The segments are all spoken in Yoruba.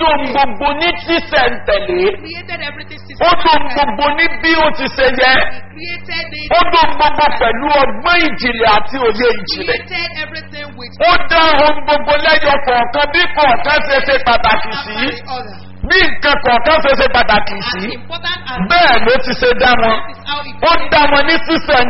dùn gbogbo ní sísẹ̀ntẹ̀lé. created everything Ó dùn gbogbo ní bí ó ti ṣe yẹ. He created it. Ó dùn gbogbo pẹ̀lú ọgbọ́n ìjìnlẹ̀ àti òye ìjìnlẹ̀. Created everything with Ó dá ohun gbogbo lẹ́yọ kọ̀ọ̀kan bí kọ̀ọ̀kan ṣe pàtàkì sí. after the other. Bí nǹkan kọ̀ọ̀kan ṣe pàtàkì sí. As important as Bẹ́ẹ̀ ló ti ṣe dá wọn. this is how it Ó dá wọn ní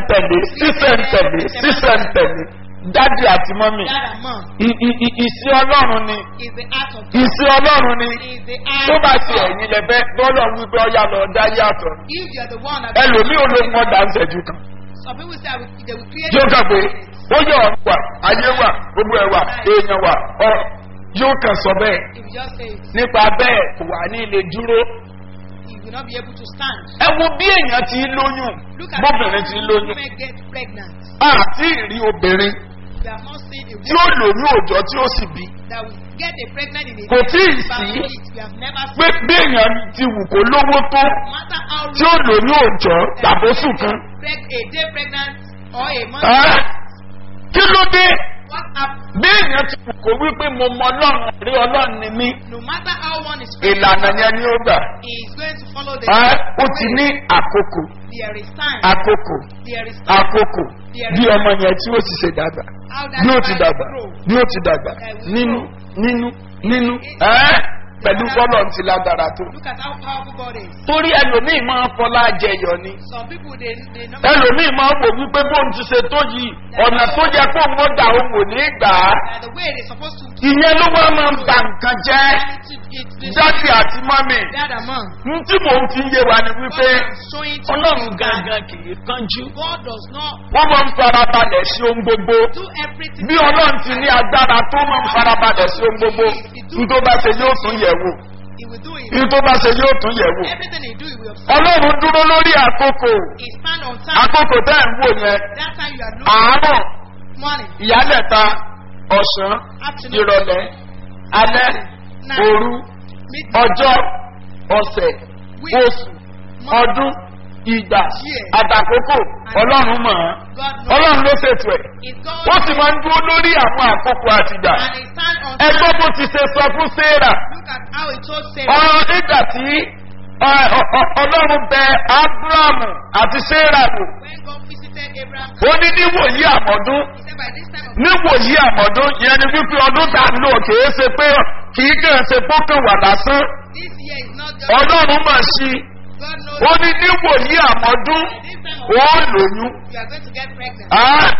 sísẹ̀ntẹ̀lé. Dádì àti mọ́mì. that and mom Ìsí Ọlọ́run ni. is the art of God. Ìsí Ọlọ́run ni. Is the Tó art bá of ti God. ẹ̀yìn lẹ́fẹ́ bọ́lọ̀ wípé ọ̀yà lọ dá yàtọ̀. If you are the one that Ẹlòmíì olóhùn ọ̀dà ń ṣẹ́jú kan. some people say they will create Yóò kàn pé ó yẹ ọ̀run wà, ayé wà, gbogbo ẹ̀ wà, èèyàn wà, yóò kàn sọ bẹ́ẹ̀. if you just say it, Nípa bẹ́ẹ̀ kò wà ní ilé dúró. you will not be able to stand. Ẹ wo bí èèyàn ti ń lóyún, Look at bóbìnrin ti ń how lóyún. women get pregnant. Àti ìrí obìnrin We have not seen a tí ó lóyún òòjọ́ tí ó sì bí. that will get a pregnant in a Kò tí ì day. sí. We have never Pé seen. bí èèyàn ti wù kó lówó tó No matter how tí ó lóyún òòjọ́ tàbóṣù kan. a day pregnant or a month. Ẹ́, Kí ló dé? What happened? Bí èèyàn ti wù kó wípé mo mọ Ọlọ́run rí Ọlọ́run ni mí. No matter how one is Ìlànà yẹn ni ó gbà. he is going to follow the Ó ti ní àkókò. there is time. Àkókò. There is time. Àkókò. Bí ọmọ yẹn tí ó ti ṣe dàgbà. How that Bí ó ti child dàgbà. grow. Bí ó ti dàgbà. Nínú. Pẹ̀lú bọ́lọ̀ ti lágbára tó. Look at how powerful God is. Torí ẹlòmíì máa ń fọlá jẹyọ ni. Some people they know Ẹlòmíì máa ń wò wípé bóun ti ṣe tó yìí ọ̀nà tó yẹ kó ń gbà òun kò ní gbà á. that the way they're supposed to Ìyẹn ló wá máa ń ba nǹkan jẹ́. Jáde àti mọ́mì. that amount. Ní tí mò ń fi yé wa ni wípé God is showing to Ọlọ́run you that gangan kì í kánjú. God does not Wọ́n máa ń farabalẹ̀ sí ohun gbogbo. do everything. Bí Ọlọ́run ti ní agbára tó máa ń farabalẹ̀ sí ohun gbogbo. Ní tó bá ṣe yóò tún yẹ̀ wò. He will do it. Ní tó bá ṣe yóò tún yẹ̀ wò. Everything he do, he will observe. Ọlọ́run dúró lórí àkókò. He stand on time. Àkókò tẹ́ ẹ̀ ń wò yẹn. That time you are looking Àárọ̀, morning, ìyálẹ̀ta, ọ̀sán, afternoon, ìrọ̀lẹ́, alẹ́, night, òru, midnight, ọjọ́, ọ̀sẹ̀, oṣù, ọdún, ìgbà, àtàkókò, Ọlọ́run mọ̀ ọ́n. God knows. Ọlọ́run ló ṣètò ẹ̀. It's God. Ó sì máa ń dúró lórí àwọn àkókò àtìgbà. And he stand on Ẹgbọ́n time. bó ti ṣe sọ fún Sarah. Look at how he told Sarah. Ọ̀rọ̀ nígbà tí Ọlọ́run bẹ Ábúráhámù àti Sarah wò. When God visited Abraham, Ó ní níwòyí àmọ́dún. he said by this time of Níwòyí àmọ́dún yẹn ni wípé ọdún tá a lò kìí ṣe pé kìí kàn ṣe pókàn wà lásán. this year is not just Ọlọ́run mọ̀ sí i. God knows Ó ní níwòyí àmọ́dún by this time of ó lóyún. you are going to get pregnant.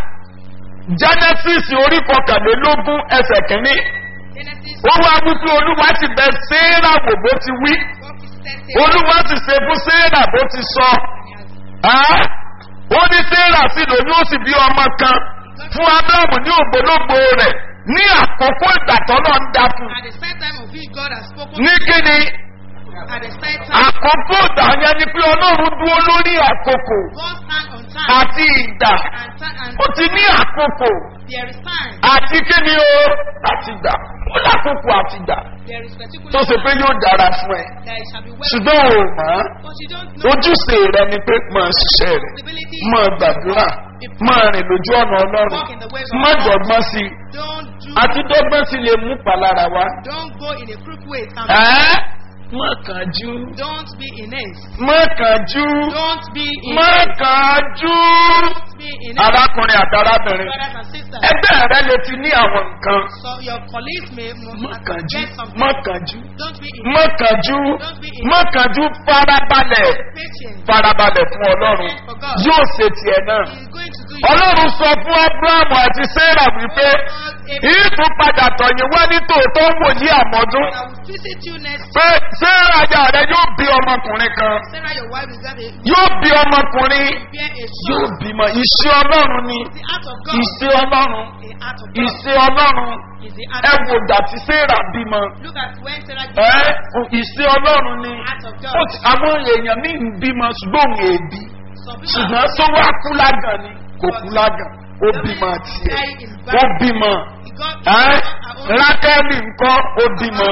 Genesis orí kọkànlélógún ẹsẹ̀ kìíní. Genesis, Ó wá wípé Olúwa ti bẹ Sarah wò bó ti wí. God visited Sarah Olúwa ti ṣe fún Sarah bó ti sọ. and he has Ó ní Sarah sì lóyún ó sì bí ọmọ kan fún Ábúráhámù ní ògbólógbò rẹ̀ ní àkókò ìgbà tọ́lọ́ ń dá fún. at the same time of which God has spoken Ní kíni at the same time àkókò ìgbà yẹn ni pé Ọlọ́run dúró lórí àkókò God stand on time àti ìgbà. and Ó ti ní àkókò there is time àti kíni o àti ìgbà. Ó lákòókò àti ìgbà there is particular tó ṣe pé yóò dára fún ẹ. that it shall be well Ṣùgbọ́n o mọ̀ ọ́. but you don't know Ojúṣe rẹ ni pé máa ṣiṣẹ́ rẹ̀. responsibility Máa gbàdúrà. Máa rìn lójú ọ̀nà Ọlọ́run. walk in the ways of Má God. dọ̀gbọ́n sí i. Don't do Àti dọ́gbọ́n sí lè mú palára wá. don't go in a crooked way and Má kánjú. don't be in haste Má kánjú. don't be in Má haste kánjú. don't be in haste Arákùnrin àti arábìnrin. brothers and sisters Ẹgbẹ́ rẹ lè ti ní àwọn nǹkan. so your colleagues may Má kánjú. get something Má kánjú. don't be in Má kánjú. don't be in Má kánjú farabalẹ̀. patience Farabalẹ̀ fún Ọlọ́run. for God Yóò ṣe tiẹ̀ náà. he is going to do you Ọlọ́run sọ fún Ábúráhámù àti Sarah wípé ìtún padà tọ̀yìn wá ní tòótọ́ ń wòye àmọ́dún. I will visit you next Pé Sarah ajá rẹ yóò bí ọmọkùnrin kan. Sarah your wife is going to Yóò bí ọmọkùnrin. bear a Yóò son bímọ. Ìṣe Ọlọ́run ni. the art of God Ìṣe Ọlọ́run. the art of God Ìṣe Ọlọ́run. is the art Ẹ of wò God ìgbà tí Sarah bímọ. look at when Sarah gives Ìṣe Ọlọ́run ni. the art of God Àwọn èèyàn míì ń bímọ ṣùgbọ́n òun èbí. some people Ṣùgbọ́n tó wá kú lágàn ni. Kò kú lágàn. Ó bímọ tiẹ̀. Ó bímọ. Rákẹ́lì ńkọ́ ó bímọ.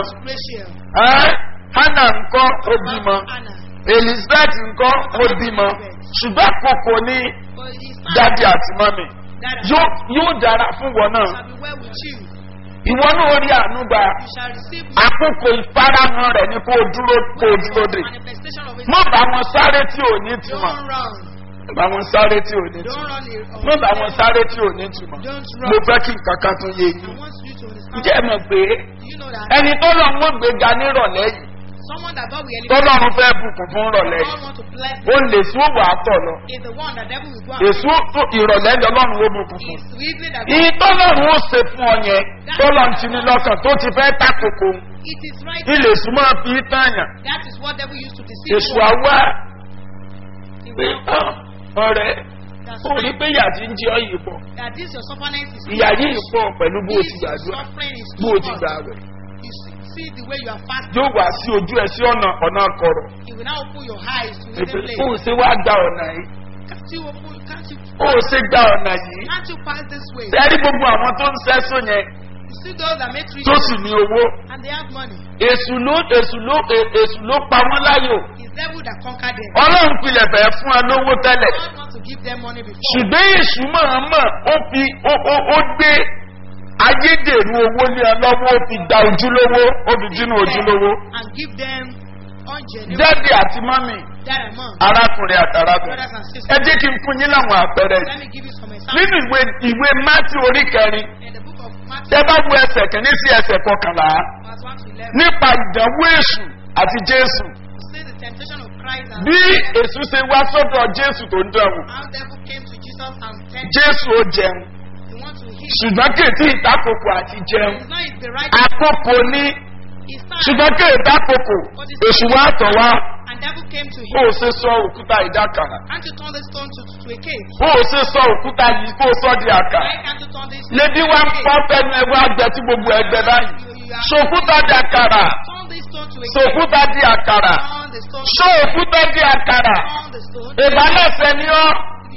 Hánà ńkọ́ ó bímọ. Elizabeth ńkọ́ ó bímọ. Ṣùgbọ́n àkókò ní dádì àti mọ́mì. Yóò dára fún wọn náà. ìwọ náà rí àánú gbà. You shall receive Àkókò ìfarahàn rẹ̀ ni kó o dúró dè. manifestation of it. Má bá wọn sáré tí ò ní túmọ̀. Don't run. Má bá wọn sáré tí ò ní Don't túmọ̀. run. Má bá wọn sáré tí ò ní túmọ̀. Don't Mo run. fẹ́ kí nǹkan kan tún yé I yín. want you to understand. Ǹjẹ́ ẹ mọ̀ pé Do you know that ẹni tó lọ mọ́ gbéga nírọ̀lẹ́ yìí someone that God will tó elevate, lọ́run fẹ́ bùkún fún rọ̀lẹ́ God yìí want to bless ó lè sún òwò àtọ̀ lọ. is the one that devil will go and Èso ìrọ̀lẹ́ ni ọlọ́run ó bùkún fún. is reason that Ìyí tọ́lọ́run ó ṣe fún ọ yẹn tọ́lọ́run ti ní lọ́kàn tó ti fẹ́ takoko. it is right. Ilé súnmọ́ fi tààyàn. That is what devil used to deceive Èso you. àwa He pé will- ọ̀rẹ́ That's ó rí right. pé ìyà tí ń jẹ́ ọ yìí pọ̀. That this your suffering is Ìyà yìí pọ̀ pẹ̀lú bó o This ti your gbàdúrà suffering is bó o too ti much. gbà rẹ̀. You see the way you are fasting. Yóò wá sí ojú ẹ sí ọ̀nà kọ̀rọ̀. He will now open your eyes to Èpè hidden place. ó ṣe wá gba ọ̀nà yìí. Can't you open? Can't you? Ó ṣe gba ọ̀nà yìí. Can't you pass this way? Sẹ́rí gbogbo àwọn tó ń sẹ́sùn yẹn You see those that make tó riches sì ní owó. and they have money. Èṣù ló pa wọ́n láyò. It's devil that conquered them. Ọlọ́run pilẹ̀ fẹ́ fún ẹ lówó tẹ́lẹ̀. God wants to give them money before. Ṣùgbọ́n èṣù mọ̀ọ́mọ̀ ó gbé ayédèrú owó ní ẹ lọ́wọ́ ó fi gba ojúlówó ó fi dínú ojúlówó. And give them ungenuine Dádì àti mọ́mì that amount. arákùnrin àtàrákùnrin. Brothers and Ẹ sisters, jẹ́ kí n fún yín láwọn àpẹẹrẹ yìí. let me give you some examples. Nínú ìwé Mátí orí kẹrin, In the book of Matthew, tẹ́ bá wo ẹsẹ̀ kìíní sí ẹsẹ̀ kọkànlá verse 1 to 11, nípa ìdánwò èṣù àti Jésù. you see the temptation of Christ and Bí èṣù ṣe wá sọ́dọ̀ Jésù tó ń dẹ̀wò, how devil came to Jesus and tempted Jésù ó jẹun. him. You want to eat. Ṣùgbọ́n kèétí ìtakòkò àti jẹun. It's not the right. Àkókò ní It's time. ṣùgbọ́n kéèta kòkò èṣù wá tọ̀ wá And devil came to ó him. ṣe sọ òkúta ìdákàrà Can't you turn this stone to a cake? ó ṣe sọ òkúta yìí kó sọ di àkàrà Why can't you turn this lébi wá ń pọ́ fẹ́nu ẹwà àgbẹ̀ tí gbogbo ẹgbẹ́ báyìí ṣòkúta di àkàrà Turn this stone to a cake. ṣòkúta di àkàrà Turn the stone. ṣó òkúta di àkàrà Turn the stone. ìbálẹ̀sẹ̀ ni ọ́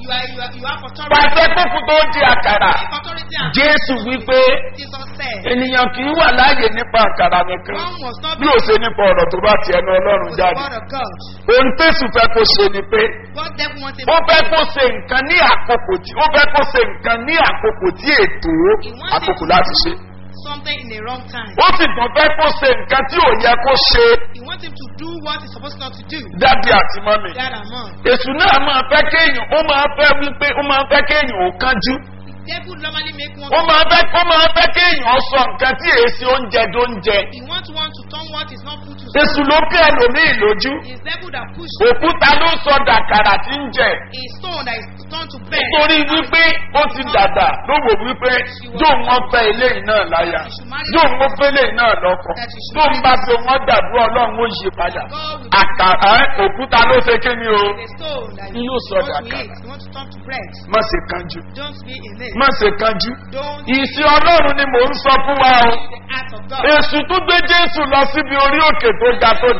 You have authority. pàṣẹ kókù tó di àkàrà Authority and Jésù wípé Jesus said. ènìyàn kì í wà láàyè nípa àkàrà nìkan One must not bí be ó ṣe nípa ọ̀rọ̀ tó bá ti ẹnu ọlọ́run with the jáde word of God. ohun tẹ̀sù fẹ́ kó ṣe ni pé What devil wants him ó to fẹ́ do. kó ṣe nǹkan ní àkókò tí ó fẹ́ kó ṣe nǹkan ní àkókò tí ètò He wants àkókò him láti to ṣe. do something in the wrong time. ó sì tún fẹ́ kó ṣe nǹkan tí ò yẹ kó ṣe He wants him to do what he's supposed not to do. dádì àti mọ́mì. That amount. èṣù náà máa fẹ́ kéèyàn ó máa fẹ́ wípé ó máa fẹ́ kéèyàn ó kánjú. The devil normally make one. ó máa fẹ́ kéèyàn sọ nǹkan tí èsì oúnjẹ tó ń jẹ. He wants one to turn what is not put to èṣù ló kẹ́ ẹlòmíì lójú. It's devil that push òkúta ló sọ dàkàrà tí ń jẹ. a stone that is turned to bread. nítorí wípé ó ti dàgbà ló wò wípé yóò wọ́n fẹ́ eléyìí náà láyà yóò wọ́n fẹ́ eléyìí náà lọ́kọ̀ tó ń bá fi wọ́n gbàdúrà ọlọ́run ó yí padà àkàrà òkúta ló ṣe kí ni o The stone that Ni you yóò sọ want to dàkàrà. eat. You want to turn to bread. má ṣe kanjú Don't be in it. má ṣe kanjú Don't ìsìn ọlọ́run ni mò ń sọ fún wa o be the act of God. èṣù tó gbé jésù lọ síbi orí òkè tó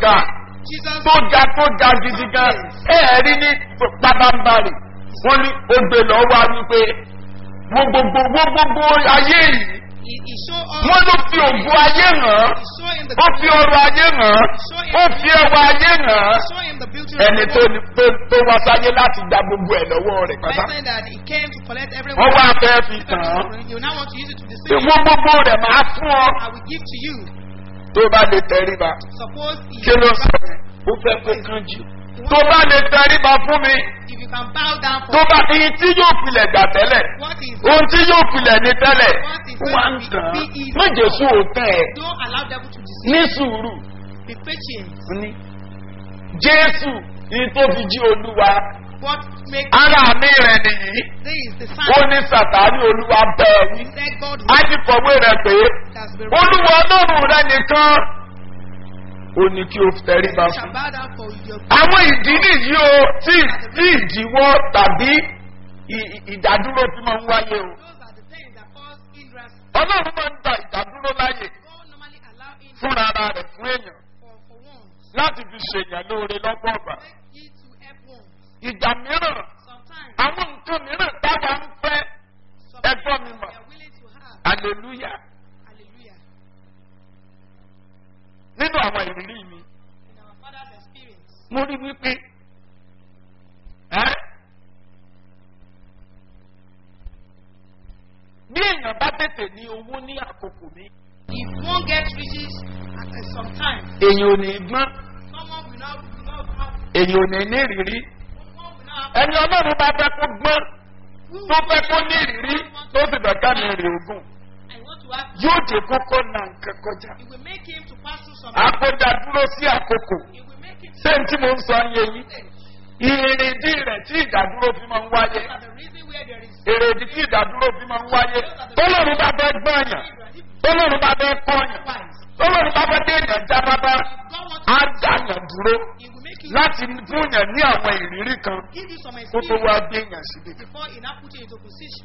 ga gidi gan rí ní pábánbárì wọ́n ní ó gbé lọ wá wípé gbogbo ayé yìí He show us. wọ́n ló fi ògùn ayé hàn He show him the. ó fi ọrọ̀ ayé hàn ó fi ẹwà ayé hàn Show him the beauty of ẹni the world. tó wá sáyé láti gba gbogbo ẹ̀ lọ́wọ́ rẹ̀ pátá Person that he came to collect everyone. wọ́n wá fẹ́ fi tàn án You now want to use it to deceive. ìwọ gbogbo rẹ̀ máa fún ọ I will give to you. tó bá lè tẹríba Suppose kí ló sọ ó fẹ́ kó kánjú tó bá lè tẹríba fún mi if you can bow down for tó bá iye tí yóò pilẹ̀ gbà tẹ́lẹ̀ what is ohun tí yóò pilẹ̀ ní tẹ́lẹ̀ wá ń tàn án méjèèjì òótọ́ ẹ̀ don't allow devil to deceive. ní sùúrù Be patient. ní jésù ní tó fi jí olúwa What makes ara mi rẹ̀ nìyí this is the ó sign ní sàtáni olúwa bẹ́ẹ̀ wí that God á ti fọwọ́ rẹ̀ pé has been olúwa ọlọ́run rẹ̀ nìkan ó ní kí o tẹríba shall fún. bow down for your àwọn ìdí nìyí o tí ìdíwọ́ tàbí ìdádúró tí máa ń wáyé o. those are the things that cause hindrance. ọlọ́run máa ń gba ìdádúró láyè God normally allow hindrance fúnra ara rẹ̀ fún èèyàn for once. láti fi ṣèyàn lóore lọ́pọ̀ ọ̀gbà. Make it to help once. ìgbà mìíràn Sometimes àwọn nǹkan mìíràn táwa ń fẹ́ ẹgbọ́n mi mọ̀ we are willing to have. hallelujah Hallelujah. nínú àwọn ìrírí mi In our father's experience. mo rí wípé bí èèyàn bá tètè tètè ní owó ní àkókò mi. If one gets riches at some time, èyàn ò ní gbọ́n someone will not have, èyàn ò ní ní ìrírí. someone will not have. ẹni ọlọ́run bá fẹ́ kó gbọ́n tó fẹ́ kó ní ìrírí tó sì fẹ́ ká ní èrè ogun I want to have. yóò dé kókó na nǹkan kọjá. It will make him to pass through some. àkójá dúró sí àkókò. It will make him. ṣé n tí mo ń sọ yé yín? ìrèdí rẹ̀ tí ìdádúró fi máa ń wáyé. Those are the reason where there is. èrèdí tí ìdádúró fi máa ń wáyé. tọ́lọ́run bá fẹ́ gbọ́nyàn. tọ́lọ́run bá fẹ́ kọ́nyàn. tọ́lọ́run bá fẹ́ déèyàn já bábá. God wants á to. dáyàn dúró It will make you. láti fúnyàn ní àwọn ìrírí kan Give you some kó tó experience wá déèyàn síbi. before he now put you into position.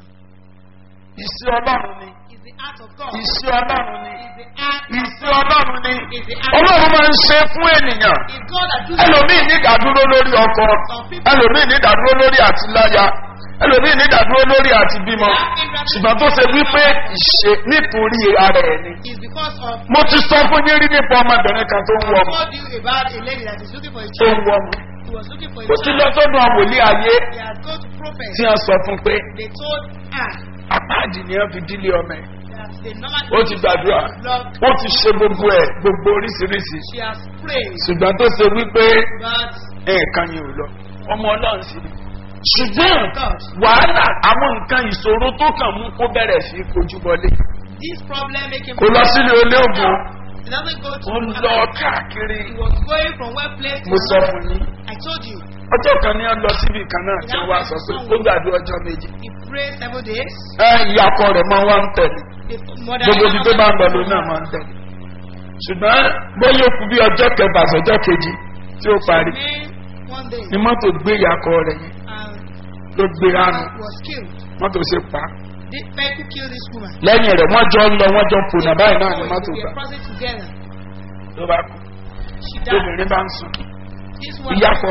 ìṣe ọlọ́run ni. It's the art of God. ìṣe ọlọ́run ni. It's the art. ìṣe ọlọ́run ni. It's the art. ọlọ́run máa ń ṣe fún ènìyàn. It's God that does. ẹlòmíì ní ìdádúró lórí ọkọ ẹlòmíì ní ìdádúró lórí àtiláya ẹlòmíì ní ìdádúró lórí àti bímọ ṣùgbọ́n tó ṣe wípé ìṣe nítorí ara ẹ̀ ni. It's because of. mo ti sọ fún yín rí nípa ọmọbìnrin kan tó ń wọ I ọmọ told you about a lady that is looking for a tó ń child. wọ ọmọ. He was looking for a ó ti lọ child. sọ́dún àwòlé ayé They had gone to prophet. tí wọ́n sọ fún pé They told her àpáàdì ni wọ́n fi dílé ọmọ ẹ̀. that they normally. ó ti gbàdúrà Lord, ó ti ṣe gbogbo ẹ̀ gbogbo oríṣiríṣi she has prayed, ṣùgbọ́n tó ṣe wípé but nǹkan yìí ò lọ ọmọ ọlọ́run sí ni. ṣùgbọ́n God, wàhálà àwọn nǹkan ìṣòro tó kàn mú kó bẹ̀rẹ̀ sí í kojú wọlé. this problem make him. kò lọ sílé olóògùn He doesn't go to. ó ń lọ káàkiri. He was going from one place to mo sọ another. fún yín I told you. ọjọ́ kan ní ọ lọ síbi kan náà tí wọ́n wá sọ pé ó gbàdúrà ọjọ́ méjì. He prayed 7 days. ìyàkọ rẹ̀ máa wá ń tẹ̀lé The mother. gbogbo ibi tó bá ń lọ lóun náà máa ń tẹ̀lé. ṣùgbọ́n bóyá ó kú bí ọjọ́ kẹfà sọjọ́ kejì tí ó parí Remained one day ni mọ́tò gbé ìyàkọ rẹ̀ yẹn and ló gbé ránu was killed. mọ́tò ṣe pa á. The vehicle killed this woman. lẹ́yìn rẹ̀ wọ́n jọ ń lọ wọ́n jọ ń fònà báyìí náà ni mọ́tò They gbà were crossing together. ló bá kú She died. lóbìnrin bá ń sùn. This one. ìyàkọ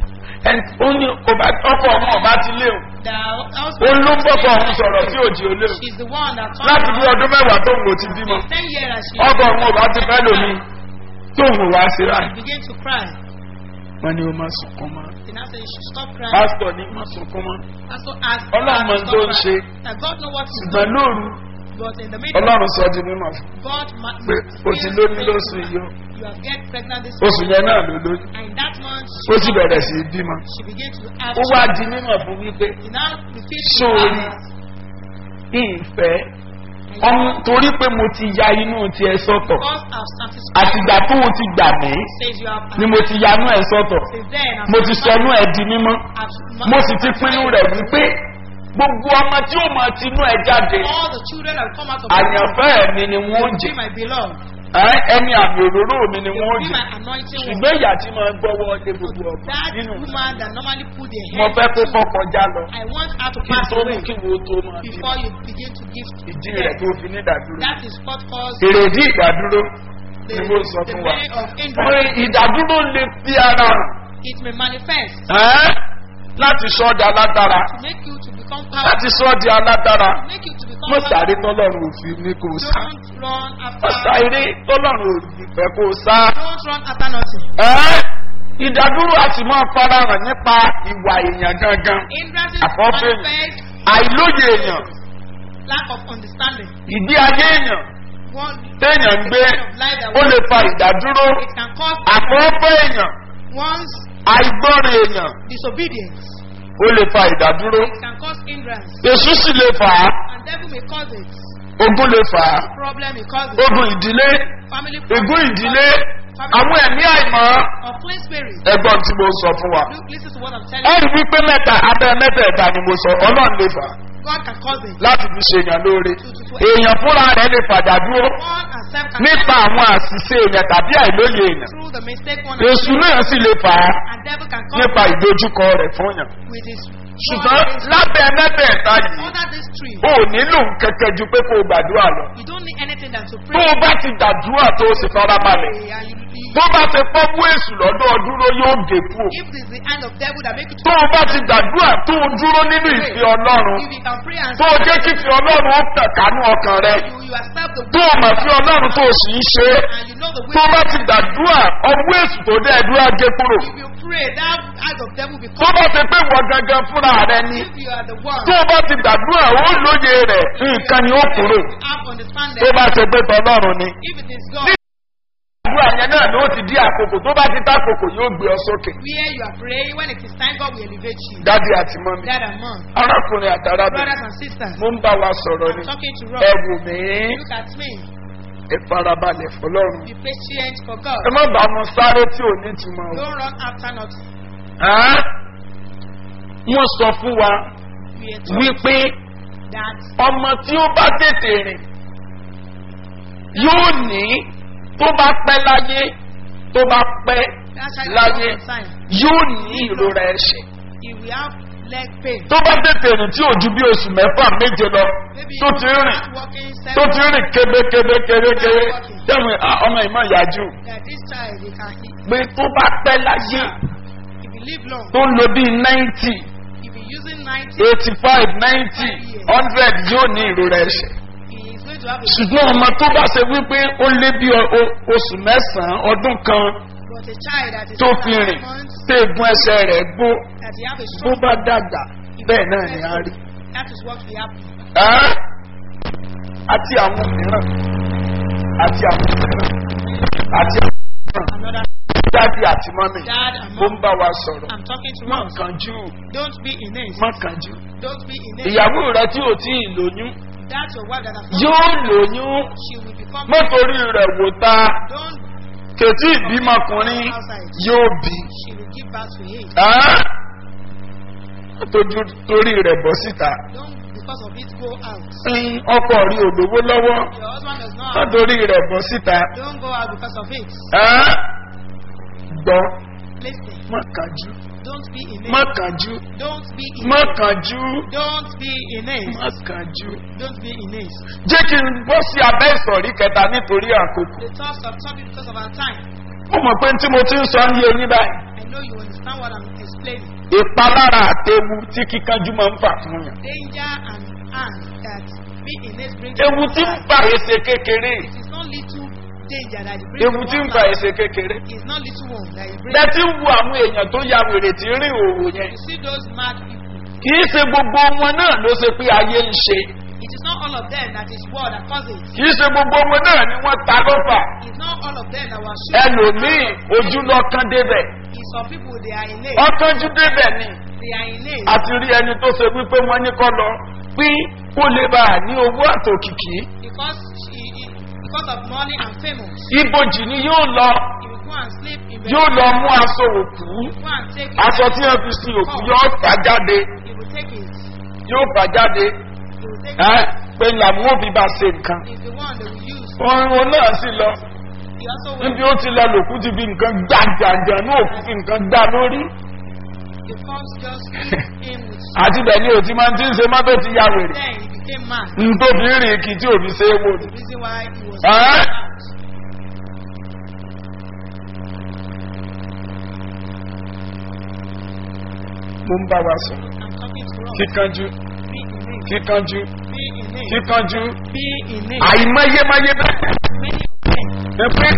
ó ní ọkọ ọmọ ọba ti lé o The ó ló ń bọ́kọ ọ̀hún sọ̀rọ̀ tí òjì ó lé o She's the one that told láti bí her. ọdún mẹ́wàá tó ń wò ti bímọ 10 years as she ọkọ ọ̀hún ọba ti fẹ́ lómi tó ń wò wá sí ra began to cry. wọn ni ó máa sunkún mọ́ They now say she should stop crying. pásítọ̀ ní máa sunkún mọ́ Pastor asked Ọlọ́run mọ her to tó ń stop ṣe. crying. That God knows what to ṣùgbọ́n do. lóru But in the middle, ọlọ́run sọ di mímọ̀ fún God pé o ti lóyún lóṣù yìí o you have get pregnant this oṣù yẹn náà ló lóyún and in that month ó sì bẹ̀rẹ̀ sí í bímọ she began to have ó wá di mímọ̀ fún wípé she now refused to sórí have ìfẹ́ ọmọ torí pé mo ti ya inú tiẹ̀ sọ́tọ̀ because of satisfaction. àtìgbà tó o ti gbà mí Says you have ni mo ti yanú ẹ̀ sọ́tọ̀ since then mo ti sọnú ẹ̀ di mímọ́ mo sì ti pinnu rẹ̀ wípé gbogbo ọmọ tí ó máa tinú ẹ̀ jáde all the children that come out of àyànfẹ́ mi ni wọ́n be jẹ my beloved. ẹni àmì òróró mi ni wọ́n Be jẹ my anointing one. ṣùgbọ́n ìyá tí máa gbọ́wọ́ lé gbogbo ọmọ That nínú woman that normally put their mo head fẹ́ kó kọ́ kọjá lọ I want her to kí n pass tó mú away kí wo tó máa bí before you begin to give ìdí rẹ̀ tó fi ní ìdádúró that is what causes èrèdí ìdádúró the, ni mo sọ the fún wa meaning of hindrance. ìdádúró lè fi ara It may manifest hàn láti sọ ọ́ di alágbára to make you to become powerful, láti sọ ọ́ di alágbára to make you to become mo sáré powerful. tọ́lọ́run òfin ní kò sá Don't run mo after sáré tọ́lọ́run òfin fẹ́ kò sá don't run after nothing. ìdádúró a sì máa farahàn nípa ìwà èèyàn gangan Hindrances Àkọ́fẹ́ manifest àìlóye èèyàn lack of understanding. ìdí ayé èèyàn One téèyàn ń gbé kind of life that ó lè fa ìdádúró it can cause àkọ́fẹ́ èèyàn one's àìgbọ́ràn èèyàn disobedience. ó lè fa ìdádúró It can cause hindrance. èṣù sì lè fà á And devil may cause it. ogun lè fà á Problem may cause it. ogun ìdílé Family ègún problem. ìdílé àwọn ẹ̀mí àìmọ́ Or clean spirit. ẹgbọ́n tí mo sọ fún wa Look, listen to what I'm telling ẹ you. rí wípé mẹ́ta abẹ́ mẹ́tẹ̀ẹ̀ta ni mo sọ ọlọ́run lè fà á God can cause it. láti fi ṣe èèyàn lóore èèyàn fúnra rẹ̀ lè fàdà dúró One and self can nípa àwọn àṣìṣe èèyàn tàbí àìlóye èèyàn through the mistake one èṣù náà sì lè fà á and devil can cause nípa ìdojúkọ rẹ̀ fún yàn with his ṣùgbọ́n lábẹ́ mẹ́tẹ̀ẹ̀ta yìí under this tree. ó nílò kẹ̀kẹ́ ju pé kó o gbàdúrà lọ You don't need anything than to tó pray. o bá ti gbàdúrà tó o sì fara balẹ̀ And you, bó bá ti pọ́ bú èṣù lọ́dọ̀ dúró yóò gé kú if this is the hand of devil that make you to tó o bá ti gbàdúrà tó o dúró nínú ìfẹ́ ọlọ́run if you can pray and tó o jẹ́ kí ìfẹ́ ọlọ́run ó tẹ̀ kánú ọkàn rẹ you accept the tó o mọ̀ sí ọlọ́run tó o sì ń ṣe é and you know the tó o bá way ti gbàdúrà ọwọ́ èṣù èsù tó dé ẹ̀dúrà gé kúrò. If you pray, that eyes of devil will tó come. bá ti pé ìwọ gangan fúnra rẹ ni If you are the one, tó bá ti gbàdúrà ó lóye rẹ̀ nǹkan ni ó kúrò you have understanding. tó bá ti pé tọlọ́run ni. If it is God, àdúrà yẹn náà ló ti di àkókò tó bá ti tá àkókò yóò gbé ọ sókè. where you are praying, when it is time, God will elevate you. dádì àti mọ́mí Dad and mom, arákùnrin àtàràbìnrin brothers and sisters, mo ń bá wa sọ̀rọ̀ ni I'm talking to ẹ Rob. wò mí Look at me. ẹ farabalẹ̀ fọlọ́run Be patient for God. ẹ má bàa mọ sáré tí ò ní túmọ̀ o. Don't run after nothing. wọ́n sọ fún wa We are told wípé that ọmọ tí ó bá tètè rìn yóò ní tó bá pẹ́ láyé tó bá pẹ́ that child láyé will have time. yóò ní ìrora ẹ̀ṣẹ̀ He will have leg pain. tó bá tètè rìn tí ò ju bí oṣù mẹ́fà méje lọ Maybe tó you ti will rìn start walking tó 7 ti rìn kébékébékébé jẹ́wọ̀n ọmọ ìmọ̀ ìyájú that this child they can eat. pé tó bá pẹ́ láyé If you live long, tó ń lo bíi 90 if you using 90, 85 90 100 yóò ní ìrora ẹ̀ṣẹ̀. he is going to have a ṣùgbọ́n ọmọ tó bá ṣe wípé ó lé bí oṣù mẹ́sàn-án ọdún kan but a child that is tó under fi rìn 9 months, tó egun ẹsẹ̀ rẹ̀ gbó that he have a bó strong, bá dàgbà bẹ́ẹ̀ náà ni a rí. that is what will happen. Àti àwọn mìíràn àti àwọn mìíràn àti àwọn mìíràn Another dáàdì àti mọ́mì dad and mo ń mom, bá wa sọ̀rọ̀ I'm talking to má us. kánjú Don't be in it. má kánjú. Don't be in it. Ìyàwó rẹ tí ò tí ì lóyún That's your wife that has yóò lóyún she will become. mọ́tòrí rẹ̀ wò ta Don't. kètí ìbímọkùnrin yóò bí. She will give birth to him. Torí rẹ̀ bọ́ síta. Don't because of it go out. Ọkọ rí òdòwó lọ́wọ́. Your husband does not have. Torí rẹ̀ bọ́ síta. Don't go out because of it. Gbọ́ Listen. má kánjú Don't be in má it. kánjú Don't be in má it. kánjú Don't be in it. má kánjú. Don't be in it. Jẹ́ kí n bọ́ sí abẹ́ ìsọ̀rí kẹta nítorí àkókò. The thoughts of topic because of our time. Mo mọ̀ pé tí mo ti ń sọ ń yé yín báyìí. I know you understand what I'm explaining. Ìpalára àtewu tí kíkanjú máa ń fà fún yàn. Danger and harm that be in it brings. Ewu tí ń fa èsè kékeré. It is not little danger that it brings. Ewu tí ń fa èsè kékeré. It is not little one that it brings. Bẹ́ẹ̀ tí ń wo àwọn èèyàn tó ya wèrè tí ń rìn òwò yẹn. You see those mad people. Kì í ṣe gbogbo wọn náà ló ṣe pé ayé ń ṣe. It is not all of them that is war that causes. Kì í ṣe gbogbo wọn náà ni wọ́n ta lọ́fà. It's not all of them that were shooting. Ẹlòmíì ojú lọ́kàn débẹ̀. It's some people they are in it. Ọkànjú débẹ̀ ni. They are in it. Àti rí ẹni tó ṣe wípé wọ́n ní kọ́ lọ pín kó lè bá a ní owó àtòkìkí. Because of money and famous. Ibojì ni yóò lọ. He will go and sleep in bed. Yóò lọ mú aṣọ òkú. Go and take it. Aṣọ tí wọ́n fi sin òkú yóò fà jáde. He will take it. Yóò fà jáde. He will take it. Pé làwọn òbí bá ṣe nǹkan. It's the one they will use. Ọ̀run náà sì lọ. He also will. Níbi ó ti lọ lòkú ti fi nǹkan gbàgbàgbà náà òkú fi nǹkan gbà lórí. The cops just hit him with. Àti bẹ̀ ni òtí máa ti ń ṣe mọ́tò ti ya wèrè. Then he became mad. Ntóbi rìn kì tí òbí ṣe é wò ni. The reason why he was. Ah? out. Mo ń bá wa sọ̀rọ̀. I'm talking to Rob. Kíkanjú, Be in it. kíkanjú, Be in it. kíkanjú. Be in it. Àìmọyémọyé bẹ́ẹ̀. Many of them Ẹ pé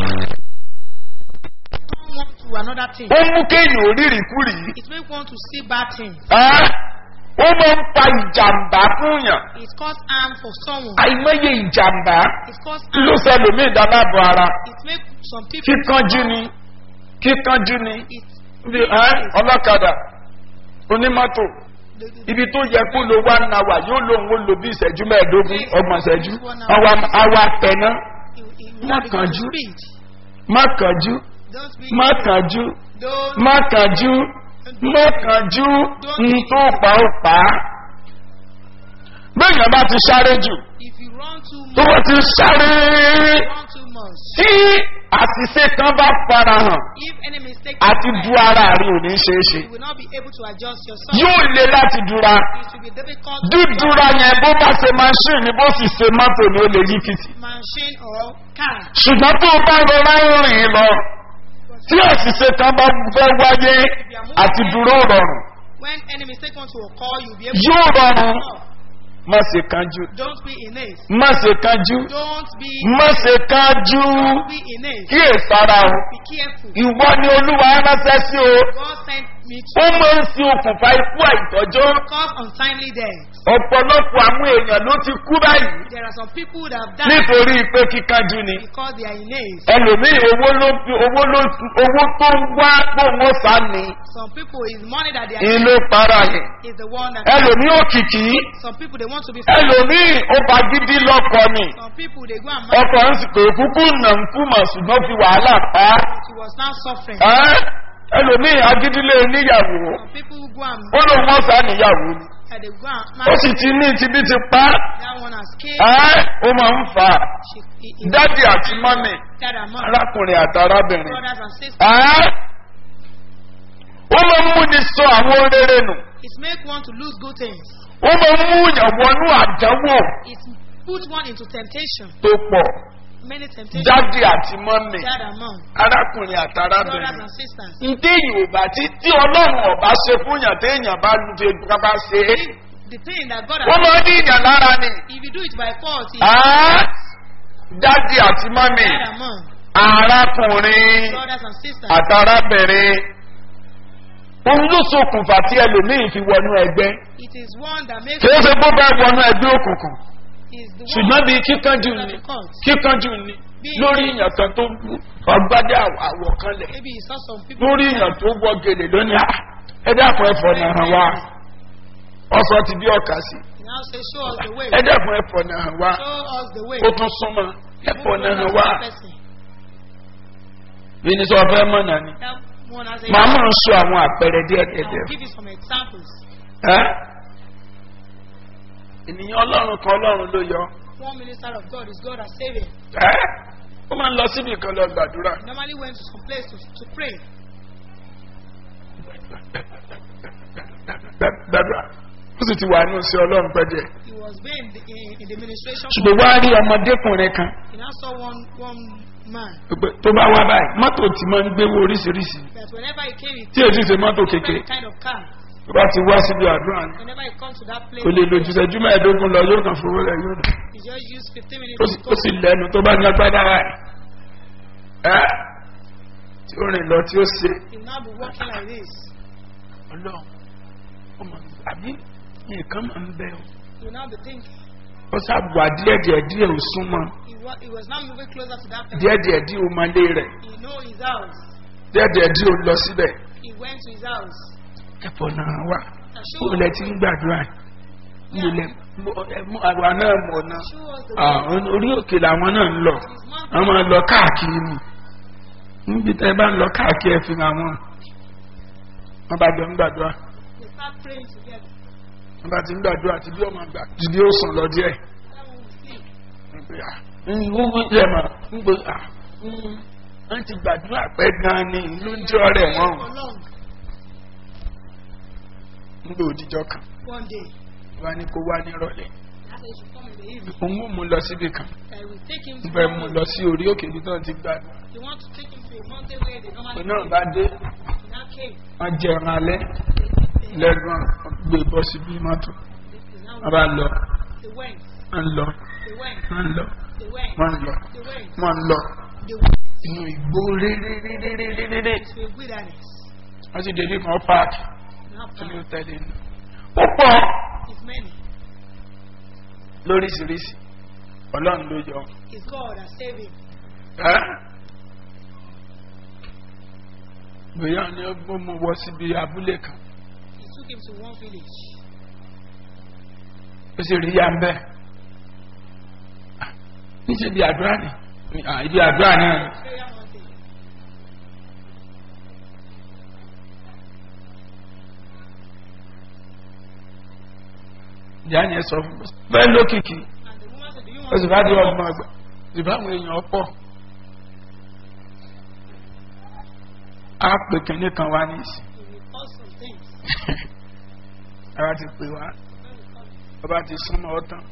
don't want to another thing. ó mú kéèyàn orírì kúrì. It makes one to see bad things. Ó máa ń fa ìjàmbá fún yàn. It causes harm for someone. Àìmọye ìjàmbá It causes kí ló harm. ṣẹlòmíì dábàbọ̀ ara. It makes some people. Kíkanjú ni, kíkanjú ni. It, Bí ọlọ́kadà, onímọ́tò. Ibi tó yẹ kó lo 1 hour yóò lóun ó lo bí ìṣẹ́jú mẹ́ẹ̀ẹ́dógún ọgbọ̀n ìṣẹ́jú. Àwa tẹ̀ná. it Má will become kánjú. speed. Má kánjú, Don't be. má kánjú, Don't. má kánjú, má kánjú, n tó pa ó pa á. Bẹ́ẹ̀yàn bá ti sáré jù, If you run too tó much. wọ́n ti sáré Run too much. tí àṣìṣe kan bá fara hàn If any mistake. àti is du made, ara rí ò ní ṣeé ṣe. you will not be able to adjust yourself. Yóò le láti dúra. It will be difficult. Dúdúra yẹn bó bá ṣe machine ni bó sì ṣe mọ́tò ni ó lè yí kìtì. Machine or car. Ṣùgbọ́n tó o bá rọra ń rìn lọ tí àṣìṣe kan bá fẹ́ wáyé àti dúró rọrùn. When any mistake wants to occur, you'll be able Yóò to. rọrùn má ṣe kánjú Don't be in haste. má ṣe kánjú Don't be má ṣe kánjú Don't be in haste. kíyèsára o Be careful. ìwọ ni olúwa ránṣẹ́ sí o God sent me ó to máa ń ṣe okùnfà ikú àìtọ́jọ́ cause untimely death. ọ̀pọ̀lọpọ̀ àwọn èèyàn ló ti kú báyìí There are some people that have died nítorí pé kíkánjú ni because they are in haste. ẹlòmíì owó tó ń wá gbòǹgbò sá ni Some people is money that they are ìlú para yẹn is the one that ẹlòmíì òkìkì some people they want to be ẹlòmíì ó bá gidi lọkọ ni some people they go and marry ọkọ ń sì pé kúkú nà ń kú mọ̀ ṣùgbọ́n fi wàhálà pa á. but he was now suffering. Ẹlòmíì agídílé níyàwó Some people who go and ó lóun wọ́n sá níyàwó ni they go and ó marry sì ti ní tibí ti pa that one has killed. ó máa ń fà á dádì àti mọ́mì Dad and mom, arákùnrin àti arábìnrin brothers and sisters. ó máa ń múni sọ àwọn rere nù It make one to lose good things. ó máa ń mú ìyàwọ́nú àdánwò It put one into temptation. tó pọ̀ Many temptations. dádì àti mọ́mì Dad and mom, arákùnrin àti brothers arábìnrin and sisters. ǹdí yorùbá tí ọlọ́run ọba ṣe fún yàn téèyàn bá lu ṣe bá ṣe é The thing that God wọ́n has máa ń ní ìyàn lára ni if you do it by fault, dádì àti mọ́mì dad and mom, arákùnrin brothers and sisters. àti arábìnrin òun ló ṣokùnfà tí ẹlòmíì fi wọnú ẹgbẹ́ It is one that makes kì í ṣe bó bá wọnú ẹgbẹ́ òkùnkùn is the ṣùgbọ́n one bíi kíkanjú ni kíkanjú ni lórí ìyàn kan tó ọgbádé àwọ̀ kan lẹ̀ maybe he saw some people lórí ìyàn tó wọ gèlè lónìí ẹ dákun ẹ fọ̀nà hàn wá ọsọ ti bí ọkà sí now say show us the way. ẹ dákun ẹ fọ̀nà hàn wá Show us the way. ó tún súnmọ́ ẹ fọ̀nà hàn wá Person. bí ní sọ fẹ́ mọ̀nà ni That one has a màá mọ̀ ń sọ àwọn àpẹẹrẹ díẹ̀ I'll díẹ̀ give you some examples. ènìyàn ọlọ́run kan ọlọ́run ló yọ One minister of God is God as saving. ó máa ń lọ síbi kan lọ gbàdúrà He normally went to some place to pray. gbàdúrà ó sì ti wà ní oṣù ọlọ́run pẹ́ díẹ̀ He was being in the ministration. ṣùgbọ́n wá rí ọmọdékùnrin kan He now saw one man tó bá wá báyìí mọ́tò tí máa ń gbéwó oríṣiríṣi that whenever he came, he tí èyí ṣe mọ́tò kékeré different kind of car. tó bá ti wá síbi àdúrà ni Whenever he comes to that place, kò lè lo jùsẹ̀jú mẹ́ẹ̀ẹ́dógún lọ yóò kàn fowó rẹ̀ yóò dùn he just used 15 minutes ó to sì lẹ́nu tó bá ní agbádá rẹ̀ tí ó rìn lọ tí ó ṣe He will now be walking like this. ọlọ́run ọmọ àbí nǹkan máa ń bẹ ọ He will now be thinking. ó ṣàbùwà díẹ̀ ò súnmọ́ He was now moving closer to that person. díẹ̀ ò máa lé rẹ̀ He know his house. díẹ̀ ò lọ síbẹ̀ He went to his house. ẹ̀fọ́ náà wà And ó lẹ ti ń gbàdúrà ilẹ̀ àwa náà mọ̀ náà show us the way. orí òkè làwọn náà ń lọ His mouth wọ́n máa lọ káàkiri ni níbi tẹ́ bá ń lọ káàkiri ẹ̀ fi hàn wọ́n wọ́n bá jọ ń gbàdúrà they start praying together. wọ́n bá ti ń gbàdúrà àti bí ọmọ gbà ti bí ó sùn lọ díẹ̀ That one will sleep. wọ́n yẹ mà ń gbé wọ́n ti gbàdúrà pẹ́ gan-an ni ìlú ń jẹ́ ọ̀rẹ́ wọn For long. ń gbé òdìjọ́ kan One day, wọ́n á ní kó wá nírọ̀lẹ́ that day should come in the evening. òun ò mú lọ síbi kan I will take him ń to fẹ́ one mú place. lọ sí orí òkè ibi tó ti gbàdúrà They want to take him to a mountain where they normally òun náà pray. bá dé He now came. wọ́n jẹ ẹran alẹ́ They lẹ́gbọ̀n gbé bọ́ síbi mọ́tò now wọ́n bá lọ they went. wọ́n lọ They went. wọ́n lọ They went. wọ́n lọ They went. wọ́n lọ They went inú ìgbó réréréréréréré to a wilderness. wọ́n sì dédé kan páàkì Now tó ní found tẹ̀lé inú. ó pọ̀ is many. lóríṣiríṣi ọlọ́run ló yọ Is God as saving. bóyá ni ó gbó mu wọ síbi abúlé kan He took him to one village. ó sì rí ya ń bẹ́ẹ̀ níṣẹ́ ibi àdúrà ni ibi àdúrà náà ni. Prayer mountain. ìyá yẹn sọ fún mi bẹ́ẹ̀ lókìkí And the woman said, do you ó want sì to bá dé ọgbọ̀n àgbà sì bá àwọn èèyàn pọ̀ á pè kínní kan wá ní ìsìn call some things? ara ti pè wá ọba ti súnmọ́ ọ̀tán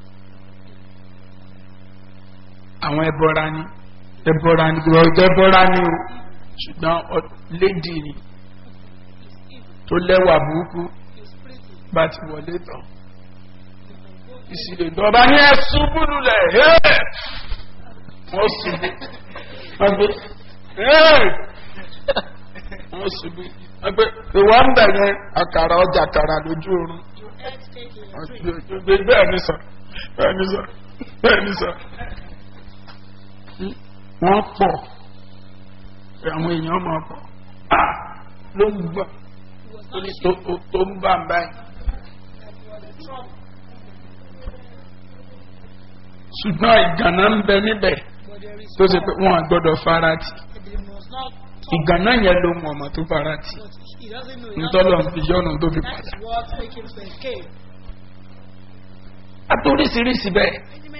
àwọn ẹbọra ni ẹbọra ni ọjọ́ ẹbọra ni o ṣùgbọ́n lédi ni tó lẹ́wà burúkú He's pretty. bá ti wọlé tán ìsìlẹ̀ ìdọ̀bà ní ẹ̀sùn búrúlẹ̀ wọ́n ṣubú wọ́n gbé wọ́n ṣubú wọ́n gbé ìwọ́n ń bẹ̀rẹ̀ àkàrà ọjà àkàrà lójú oorun bẹ́ẹ̀ ni sọ bẹ́ẹ̀ ni sọ bẹ́ẹ̀ ni sọ wọ́n pọ̀ àwọn èèyàn máa pọ̀ ló ń gbọ́ tó ń bá ń báyìí. ṣùgbọ́n ìgànnà ń bẹ níbẹ̀ tó ṣe pé wọ́n àgbọ́dọ̀ farati ìgànnà yẹn ló mọ̀ ọmọ tó farati nítọ́lọ̀ fi yọ́nà tó fi padà. àtòríṣiríṣi bẹ́ẹ̀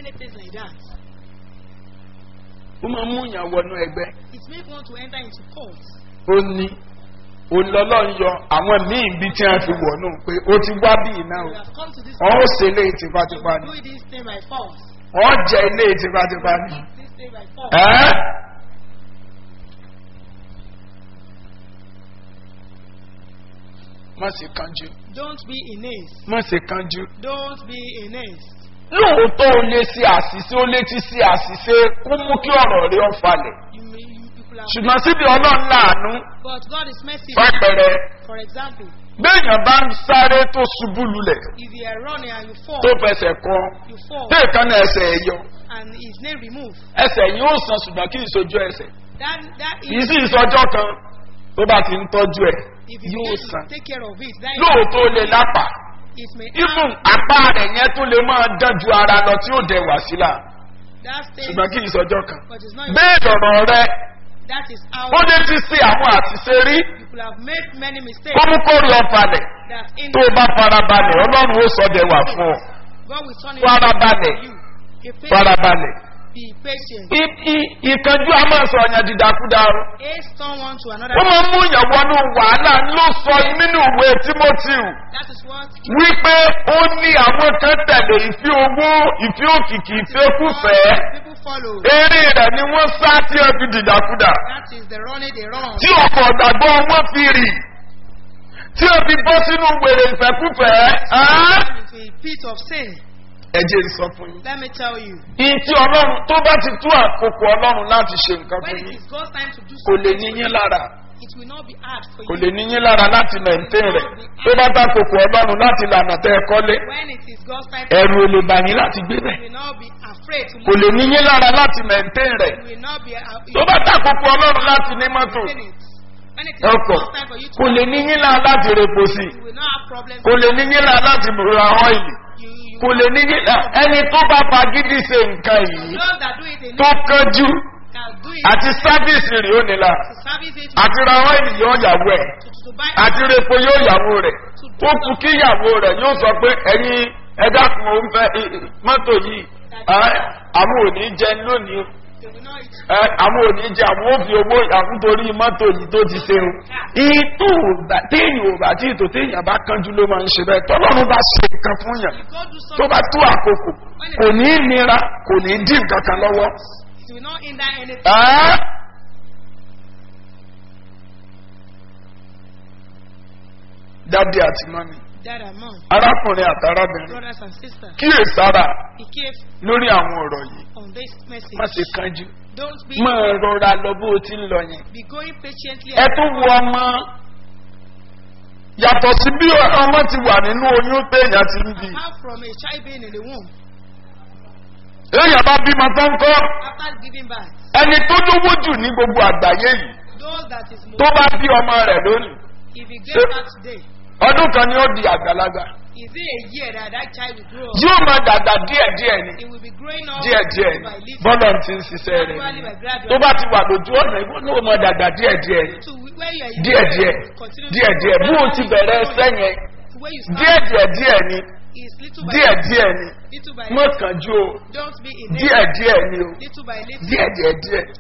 ó máa mú ìyàwó ọ̀nà ẹgbẹ́ ó ní olọ́lọ́ ń yọ àwọn míì bí tí wọ́n fi wọ̀ nù pé ó ti wá bí iná o wọ́n ó ṣe ilé tipátipá ni wọ́n jẹ ilé tipátipá ni má ṣe kánjú. Don't be in haste. má ṣe kánjú. Don't be in haste. lóòótọ́ o lè ṣe àṣìṣe ó lè ti ṣe àṣìṣe kó mú kí ọ̀rọ̀ rí ọ falẹ̀. ṣùgbọ́n síbi ọlọ́run láàánú. But God is merciful. fàpẹrẹ. For example. béèyàn bá ń sáré tó ṣubú lulẹ̀. If you are running and you fall. tó fẹsẹ̀ kọ́. You fall. bẹ́ẹ̀ kan náà ẹsẹ̀ ẹ̀ yọ. And his name removed. ẹsẹ̀ yìí ó sàn ṣùgbọ́n kí ìṣojú ẹsẹ̀. That is. kì í sí ìṣọjọ́ kan tó bá ti ń tọ́jú ẹ̀ yóò sàn. Take care of it. lóòótọ́ lè lápá. Even apá rẹ̀ yẹn tó lè máa dánjú ara lọ tí ó dẹ̀ wá sílá. Ṣùgbọ́n kí ìṣọjọ́ kan. Bẹ́ẹ̀ lọ̀rọ̀ rẹ̀. Ó lè ti ṣe àwọn àṣìṣe rí. Ó mú kórè ọ̀falẹ̀. Tó o bá farabalẹ̀, Ọlọ́run ó sọ dẹ̀ wà fún ọ. Farabalẹ̀. Farabalẹ̀. Ìkánjú a máa sọ ọ̀yàn dìdàkúdà. Ó máa mú ìyàwó ní wàhálà ló sọ nínú ìwé Timothy. Wípé ó ní àwọn kan tẹ̀lé ìfẹ́ owó, ìfẹ́ òkìkí, ìfẹ́ kúfẹ́. Eré rẹ̀ ni wọ́n sá tí ó fi dìdàkúdà. Tí ọkọ̀ ọ̀gbàgbọ́ wọn fi rì. Tí ó fi bọ́ sínú wèrè ìfẹ́kúfẹ́. Ẹ jẹ́ sọ fún yín. Let me tell you. Ìtì Ọlọ́run tó bá ti tú àkókò Ọlọ́run láti ṣe nǹkan fún yín. Kò lè ní yín lára. It will not be hard for you. Kò lè ní yín lára láti mẹ̀ntẹ́ rẹ̀. Tó bá ta kòkò Ọlọ́run láti lànà tẹ́ ẹ kọ́lé. When it is God's time. Ẹ̀rù ò lè bà yín láti gbé bẹ̀. You will not be afraid to Kò lè ní yín lára láti mẹ̀ntẹ́ rẹ̀. You will not be. Tó bá ta kòkò Ọlọ́run láti ní mọ́tò. Ọkọ̀ kò lè ní yín lára láti repo sí. Kò lè ní yín lára láti ra ọ́ìlì. Kò lè ní yín lára ẹni tó bá fagídí ṣe nǹkan yìí tó kánjú àti sáfíìsì rẹ̀ ó nílá àti ra ọ́ìlì yóò yàwó ẹ̀ àti repo yóò yàwó rẹ̀ ó kú kí yàwó rẹ̀ yóò sọ pé ẹ̀yin ẹ̀dá kan ó ń fẹ́ mọ́tò yìí àwọn ò ní jẹ lónìí àwọn ò ní jẹ àwọn ò fi owó àkútorí mọ́tò yìí tó ti ṣe o ìtò téèyàn ò bá tí ìtò téèyàn bá kánjú ló máa ń ṣe bẹ́ẹ̀ tọ́lọ́run bá ṣe nǹkan fún yàn tó bá tó àkókò kò ní nira kò ní dín nǹkan kan lọ́wọ́. Dádì àti mọ́mí. Arákùnrin àti arábìnrin. Kíyèsára lórí àwọn ọ̀rọ̀ yìí. Má ṣe kánjú. Máa rọra lọ bó o ti ń lọ yẹn. Ẹ tún wo ọmọ. Yàtọ̀ sí bí ọmọ ti wà nínú oyún pé èèyàn ti ń bì. Èèyàn bá bímọ tó ń kọ́. Ẹni tó lówó jù ní gbogbo àgbáyé yìí. Tó bá bí ọmọ rẹ̀ lónìí. Ọdún kan ni ó di àgbàlagbà. Yóò máa dàgbà díẹ̀díẹ̀ ni. Díẹ̀díẹ̀ ni. Bọ́lá ti ń ṣiṣẹ́ rẹ̀ ni. Tó bá ti wà lójú ọ̀nà ìwọ́n ní ó máa dàgbà díẹ̀díẹ̀ ni. Díẹ̀díẹ̀. Díẹ̀díẹ̀. Bó o ti bẹ̀rẹ̀ ẹsẹ̀ yẹn. Díẹ̀díẹ̀ ni. Díẹ̀díẹ̀ ni. Mọ̀ kánjú o. Díẹ̀díẹ̀ ni o. Díẹ̀díẹ̀.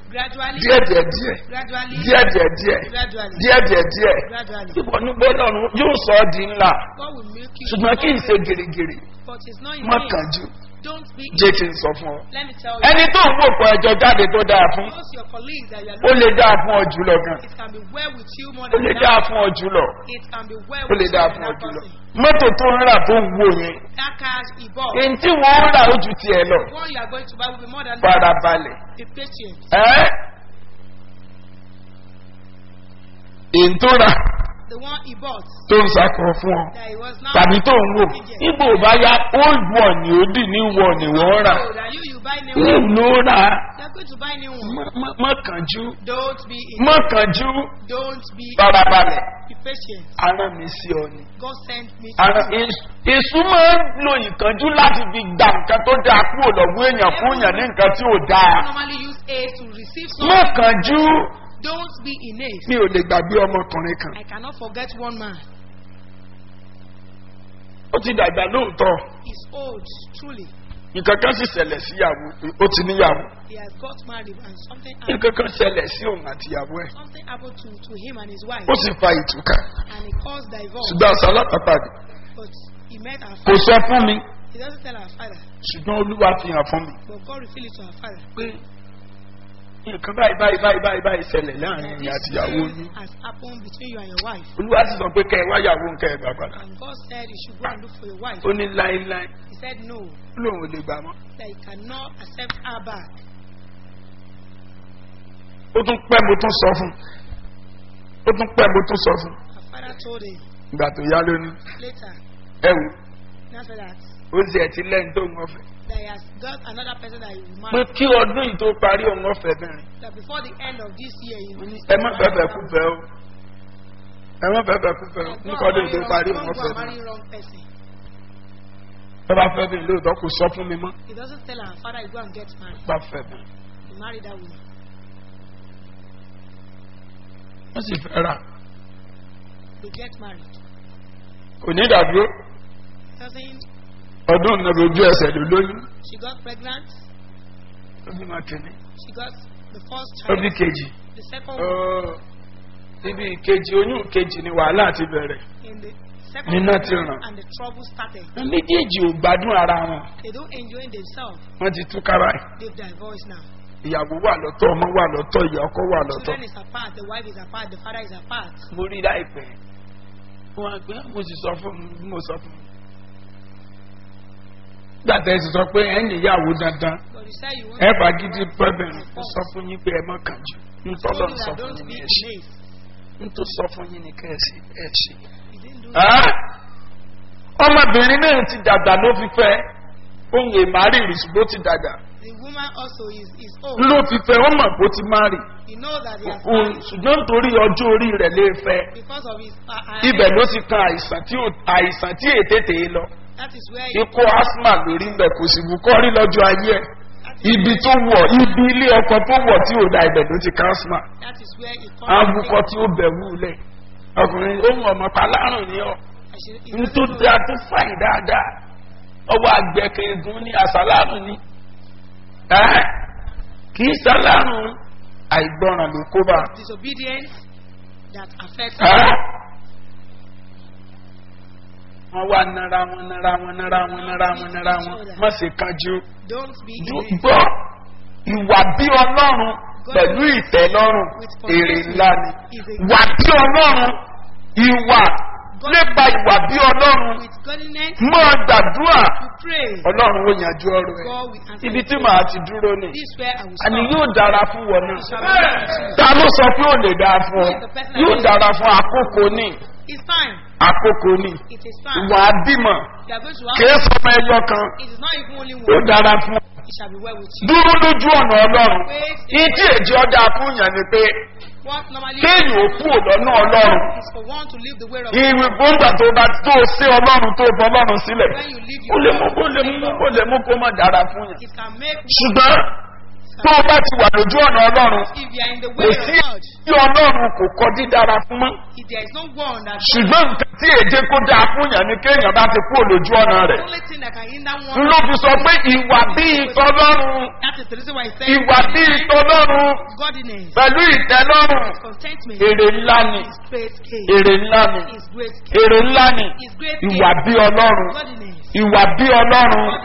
Díẹ̀díẹ̀. Ìbọn ní gbọ́dọ̀ yóò sọ ọ́ di ńlá. Ṣùgbọ́n kí n ṣe gèrègèrè. Mọ̀ kánjú. Don't be jẹ́ kí n sọ fún ọ. Let me tell you. ẹni tó ń wò pọ̀ ẹjọ́ jáde tó dáa fún Those your colleagues that you are ó lè looking dáa fún ọ jùlọ gan. it can be well with you more ó than lè that. dáa fún ọ jùlọ. It can be well ó lè with you dáa than fún ọ that jùlọ. person. mọ́tò tó ń rà tó ń wò yẹn That car he bought. èyí tí wọ́n ń rà ó ju tiẹ̀ lọ. The one you are going to buy will be more than that. farabalẹ̀. Be patient. èyí tó rà The one he bought tó ń sakọ fún ọ that he was now tàbí tó ń wò nígbà ò bá yá old one ni ó dì ní wọ ni wọ́n rà. so that you buy new one. ní ló rà You are going to buy new one. má kánjú Don't be in má kánjú Don't be farabalẹ̀. be patient. ara mi sí ọ ni. God sent me ara èṣù máa ń lo ìkánjú láti fi gba nǹkan tó dáa kúrò lọ́wọ́ èèyàn fún èèyàn ní nǹkan tí ò dáa. normally use A to receive má something. kánjú. Don't be in haste. mi ò lè gbàgbé ọmọkùnrin kan. I cannot forget one man. ó ti dàgbà lóòótọ́ He's old, truly. nǹkan kan sì ṣẹlẹ̀ síyàwó ó ti níyàwó. He has got married and something nǹkan kan ṣẹlẹ̀ sí òun àtìyàwó ẹ̀. something happened to him and his wife ó sì fa ìtúkà. and he caused divorce. ṣùgbọ́n àṣà alápàpàdé But he met our kò father. sọ fún mi He doesn't tell our father, ṣùgbọ́n olúwa fi hàn fún mi but God revealed it to our father. pé nǹkan báyìí ṣẹlẹ̀ That láàrin ìyá this àtìyàwó thing yín. has happened between you and your wife. olúwa sì sọ pé kẹ́ ẹ wáyàwó nǹkan ẹ̀ gbà padà. And God said you should go and look for your wife. ó ní láéláé He said no, ó lóun ò lè gbà mọ́. that he cannot accept her back. ó tún pẹ́ mo tún sọ fún Our father told him ìgbà tó yá lónìí later, ẹ wò after that, ó sì ẹ̀ ti lẹ́yìn tó ń ọ̀fẹ́. that he has got another person that he will pé marry. kí ọdún yìí tó parí òun ọ̀fẹ́ bẹ̀rẹ̀. That before the end of this year, he will ẹ má fẹ́fẹ́ kú fẹ́ o ẹ má fẹ́fẹ́ kú fẹ́ o ní kọ́dún yìí tó parí òun ọ̀fẹ́ bẹ̀rẹ̀. marry wrong person. ẹ bá fẹ́ bẹ̀rẹ̀ lóòótọ́ kò sọ fún mi mọ́. He doesn't tell our father he go and get married. bá fẹ́ bẹ̀rẹ̀. He married that woman. wọ́n sì fẹ́ rà They get married. kò ní ìdádúró Doesn't ọdún náà lójú ẹsẹ̀ ló lóyún she got pregnant? ó bí máa kéde She got the first ó bí child. kejì The second one. ibi ìkejì oyún kejì ni wàhálà ti bẹ̀rẹ̀. In the second Nina one, ti ràn. and the trouble started. méjèèjì ò gbádùn ara wọn They don't enjoy themselves. wọ́n ti tú kára ẹ̀. They've divorced now. ìyàwó wà lọ́tọ̀ ọmọ wà lọ́tọ̀ ìyá ọkọ wà lọ́tọ̀. Children is apart. The wife is apart. The father is apart. mo rí láìpẹ́ wọn àgbẹ̀ mo sì sọ fún mi mo sọ fún mi. gbàtà ẹ sì sọ pé ẹ níyàwó dandan But you say you want ẹ bá gidi pẹ́bẹ̀rẹ̀ mo sọ fún yín pé ẹ má kàn jù ntọ́lọ́ told you sọ that fún don't yín be ní in ẹ ṣe haste. ntọ́ sọ fún yín ní kẹ́ ẹ ṣe ẹ ṣe. He didn't do ọmọbìnrin náà ti dàgbà ló fi fẹ́ ohun èèmárì rí ṣùgbọ́n ó ti dàgbà The woman also is old. ló fi fẹ́ ó mọ̀ pé ó ti má rì He knows that he has married ṣùgbọ́n nítorí ọjọ́ orí rẹ̀ lè fẹ́ because of his. ibẹ̀ ló ti kan àìsàn tí ètètè lọ That is where he, ikú asthma lórí ń bẹ̀ kò sì wù kọ́ rí lọ́jọ́ ayé ẹ̀ ibi tó wọ̀ ibi ilé ọkọ tó wọ̀ tí ò da ibẹ̀ ló ti kan asthma that is where he awukọ tí ó bẹ̀ wúlẹ̀ ọkùnrin ohun ọmọ palárùn ni ọ n tó da tó fàyè dáadáa ọwọ́ àgbẹ̀kẹ̀gùn ní àsálàrùn ni kì í sálárùn àìgbọràn ló kó bá. disobedience that affects wọ́n wá nára wọn má ṣe kájú. Don't be in gbọ́ ìwà bí ọlọ́run pẹ̀lú ìtẹ́lọ́rùn èrè ńlá ni. Wà bí ọlọ́run ìwà nípa ìwà bí ọlọ́run with godliness. máa gbàdúrà You pray. ọlọ́run ó yanjú ọrọ̀ ẹ̀. God will answer. Ibi tí màá ti dúró ni. This where I will Àní stop. yóò dára fún wọn náà. Shall be well with you. Ta ló sọ pé ó lè dáa fún ọ? Yóò dára fún àkókò ní. It's time. Àkókò ní. It is time. Ìwà bímọ You are going to have. kìí sọmọ ẹyọ kan. It is not even only Ó one. dára fún ọ. It shall be well with you. Dúró lójú ọ̀nà ọlọ́run. Ìdí èjì ọjà fún yàn ni pé What normally kéèyàn ó kú lọ́nà ọlọ́run. is for one to leave the way of Ìwé God. gbóngbà tó bá tó sí ọlọ́run tó bọ́ ọlọ́run sílẹ̀. When you leave Ó your lè mú kó má dára fún yàn. it can make Ṣùgbọ́n tó o bá ti wà lójú ọ̀nà ọlọ́run, if you are in the kò way of sí God, tí ọlọ́run kò kọ dídára fún mọ́. if there is no one that Ṣùgbọ́n nǹkan tí èdè kó dáa fún yàn ni kéèyàn bá ti kú lójú ọ̀nà the rẹ̀. only thing that can hinder N one. ló fi sọ pé ìwà bíi ìtọ́lọ́run, That is the reason why he said ìwà bíi ìtọ́lọ́run godliness, pẹ̀lú ìtẹ́lọ́run. contentment, Èrè ńlá ni, is great gain. èrè ńlá ni, Is great gain. èrè ńlá ni. Is great Ìwà gain. bí ọlọ́run, Godliness. ìwà bí ọlọ́run, Godliness.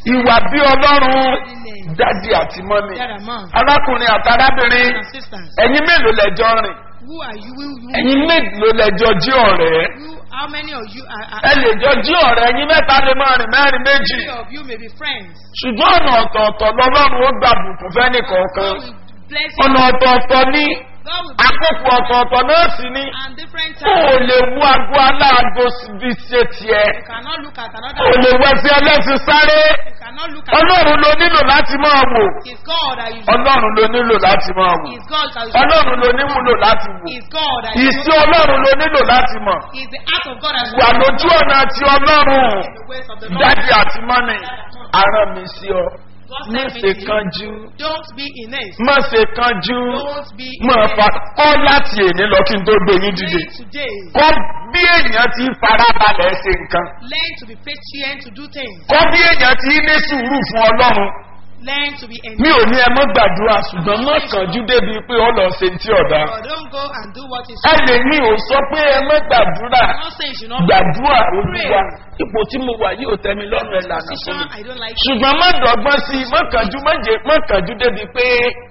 ìwà bí ọlọ́run dádì àti mọ́mì Dad and mom. arákùnrin àti arábìnrin And sisters. ẹ̀yin mélòó lẹ́jọ́ rìn Who are you? ẹ̀yin mélòó lẹ́jọ́ jí ọ̀rẹ́ How many of you ẹ lè jọ jí ọ̀rẹ́ ẹ̀yin mẹ́ta lè máa rìn mẹ́rin méjì three of you may be friends? ṣùgbọ́n ọ̀nà ọ̀tọ̀ọ̀tọ̀ lọ́lọ́run ó gbà bùkún fẹ́ni kọ̀ọ̀kan God will bless ọ̀nà you. ọ̀tọ̀ọ̀tọ̀ ní God will àkókò ọ̀tọ̀ọ̀tọ̀ náà sì ní and different kó o times. lè wú aago aláàgó bí ṣe tiẹ̀ You cannot look at kó another. o lè wẹ sí ẹlẹ́sìn sáré You cannot look at. ọlọ́run ló nílò láti máa wò It's God that you. ọlọ́run ló nílò láti máa wò It's God that you. ọlọ́run ló níwúlò láti wò It's God that you. ìsí ọlọ́run ló nílò láti mọ̀ It's the act of God that you. wà lójú ọ̀nà ti ọlọ́run The ways of the Lord. dájú àti mọ́nì aràn mi sí ọ God má sent me ṣe to you. kánjú Don't be in it. má ṣe kánjú Don't be in mọ̀ fa it. kọ́ láti èní lọ kí n tó gbé yín dìde Learn today. kọ́ bí èèyàn ti farabalẹ̀ ṣe nǹkan Learn to be patient to do things. kọ́ bí èèyàn ti ní sùúrù fún ọlọ́run Learn to be mi ò ní ẹ mọ́ gbàdúrà ṣùgbọ́n mọ́ kánjú débi pé ọ lọ ṣe tí ọ̀dà But don't go and do what is ẹ lè ní ò sọ pé ẹ mọ́ gbàdúrà I'm not saying you should not gbàdúrà olúwa ipò tí mo wà yóò tẹ́ mi lọ́rùn ẹ̀ lànà fún position. mi I don't like ṣùgbọ́n má dọ̀gbọ́n sí i má kánjú débi pé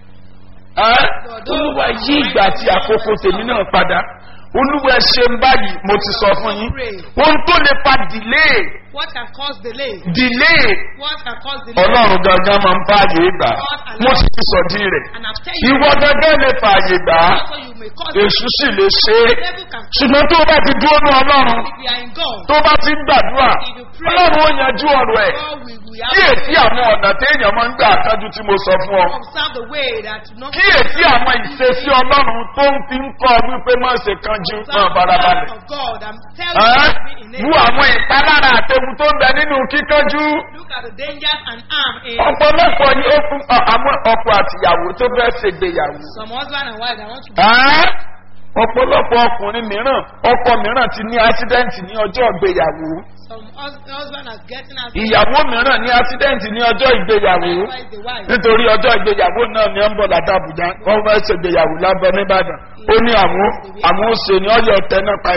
olúwa yí ìgbà àti àkókò tèmi náà padà olúwa ẹ ṣe ń báyìí mo ti sọ fún yín ohun tó lè fa delay what can cause delay. What can cause delay. ọlọ́run gangan máa ń fààyè gbà mo sì ti sọ̀dí rẹ̀ And I've tell you. ìwọ gangan lè fààyè gbà Also you may cause èṣù sì lè ṣe é the devil can ṣùgbọ́n tó o bá ti dúró ní ọlọ́run if we are in God. tó o bá ti ń gbàdúrà ọlọ́run ó yanjú ọ̀rọ̀ ẹ̀ God we kíyèsí àwọn ọ̀nà téèyàn máa ń gbà kájú tí mo sọ fún ọ observe the way that no kíyèsí àwọn ìṣesí ọlọ́run tó ń fi ń kọ́ wípé má ṣe kanjú náà barabalẹ̀ of God. I'm telling you to be in it. wú àwọn ìpalára àtẹ̀wù tó ń bẹ nínú kíkanjú Look at the dangers and harm in ọ̀pọ̀lọpọ̀ ni ó fún àwọn ọkọ àtìyàwó tó fẹ́ ṣègbéyàwó some husband and wife that want to ọ̀pọ̀lọpọ̀ ọkùnrin mìíràn ọkọ mìíràn ti ní ásídẹ́ǹtì ní ọjọ́ ìgbéyàwó some husband are getting out ìyàwó mìíràn ní ásídẹ́ǹtì ní ọjọ́ ìgbéyàwó likewise the wife. nítorí ọjọ́ ìgbéyàwó náà ni ó ń bọ̀ látàbùjá wọ́n fẹ́ ṣègbéyàwó lábẹ́ nìbàdàn ó ní àwọn òṣè ní ọyọ ẹtẹnápa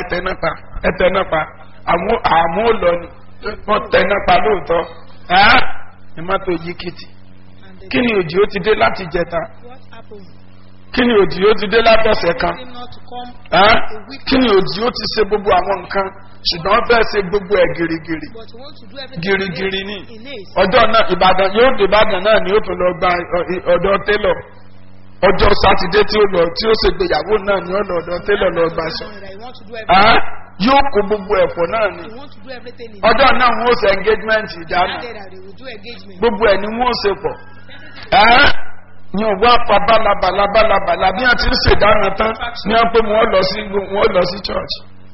àwọn òlọ ni wọ́n tẹnápa lóòótọ́ ní mọ́tò yí kìtì And kí ni òjì ó ti dé láti jẹta what happened? kí ni òjì ó ti dé látọ̀sẹ̀ kan Him not to come kí ni òjì ó ti ṣe gbogbo àwọn nǹkan ṣùgbọ́n wọ́n fẹ́ ṣe gbogbo ẹ̀ gírígírí but you want to do everything gírígírí ní in it. ọjọ́ náà ìbàdàn yóò dé ìbàdàn náà ni ó tún lọ gba ọ̀dọ̀ télọ̀ ọjọ́ sátidé tí ó ṣègbéyàwó náà ni ó lọ ọ̀dọ̀ télọ̀ lọ gba aṣọ That you want to do everything. yóò kó gbogbo ẹ̀fọ́ náà ni You want to do everything in ọjọ́ náà wọ́n ṣe engagement ìdáná that day that they will do engagement. gbogbo ẹ̀ ni wọ́n ṣe pọ̀ ní ọwọ́ apá balabalabala bí wọ́n ti ń ṣèdáná tán ní wọ́n pé wọ́n lọ sí church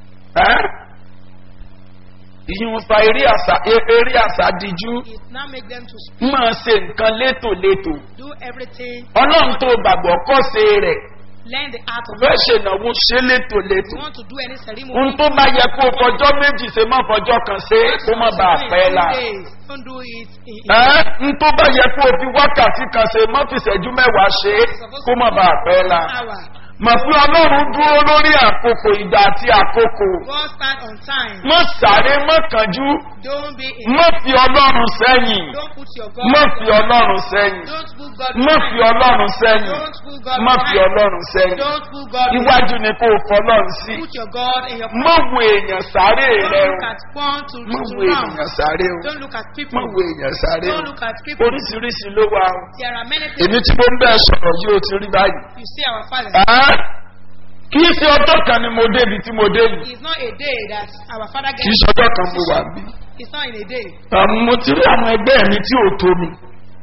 ìyún fa eré àṣà díjú It now make them to speak, máa ṣe nǹkan létòlétò do everything. ọlọ́run tó gbàgbọ́ kọ́ ṣe rẹ̀ Learn the art of fẹ́ God. ṣènáwó ṣe létòlétò You want to do any ceremony. ohun tó bá yẹ kó fọjọ́ méjì ṣe má fọjọ́ kan ṣe kó má bàa pẹ́ la Don't do it in n tó bá yẹ kó fi wákàtí kan ṣe má fi ṣẹ́jú mẹ́wàá ṣe kó má bàa pẹ́ la hour. mọ̀ pé ọlọ́run dúró lórí àkókò ìgbà àti àkókò God stand on time. mọ̀ sáré mọ̀ kánjú Don't be in. mọ̀ fi ọlọ́run sẹ́yìn Don't put your God. mọ̀ fi ọlọ́run sẹ́yìn Don't put God. mọ̀ fi ọlọ́run sẹ́yìn Don't put God. mọ̀ fi ọlọ́run sẹ́yìn Don't put God. iwájú ni kò fọlọ́run sí Put your God in your. mọ̀ wo èèyàn sáré Don't rẹ look at one to mọ̀ wo round. èèyàn sáré o Don't look at people. mọ̀ wo èèyàn sáré o Don't look at people. oríṣiríṣi ló wà o There are many èmi things. tí mo ń bẹ́ẹ̀ sọ̀rọ̀ yìí ó ti rí báyìí. You see our father. Kì í ṣe ọjọ́ kan ni mo débi tí mo dé yìí. It's not a day that our father Kì í gets. ṣe ọjọ́ kan mo wà bí. It's not in a day. Mo ti rí àwọn ẹgbẹ́ mi tí ò tó mi.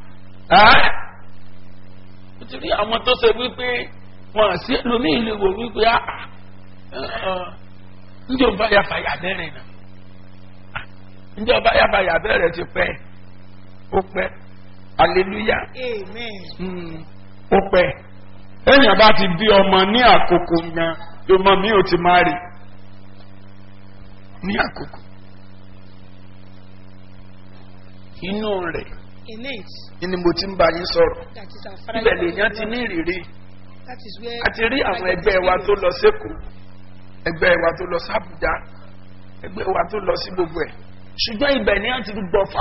Mo ti rí àwọn tó ṣe wípé wọn àti ẹlòmíì lè wò wípé ǹjẹ́ ọba yàfàyà bẹ̀rẹ̀ náà. Ǹjẹ́ ọba yàfàyà bẹ̀rẹ̀ ti pẹ́. Ó pẹ́. Hallelujah. Amen. Ó pẹ́. Èèyàn bá ti bí ọmọ ní àkókò gan ọmọ mi ò ti máa rí ní àkókò inú rẹ̀ In it. ni mo ti ń bá yín sọ̀rọ̀ That is our father. ibẹ̀ lèèyàn ti ní ìrírí That is where. a ti rí àwọn ẹgbẹ́ wa tó lọ sékòó ẹgbẹ́ wa tó lọ sábùjá ẹgbẹ́ wa tó lọ sí gbogbo ẹ̀ ṣùgbọ́n ibẹ̀ ni wọ́n ti gbọ́fà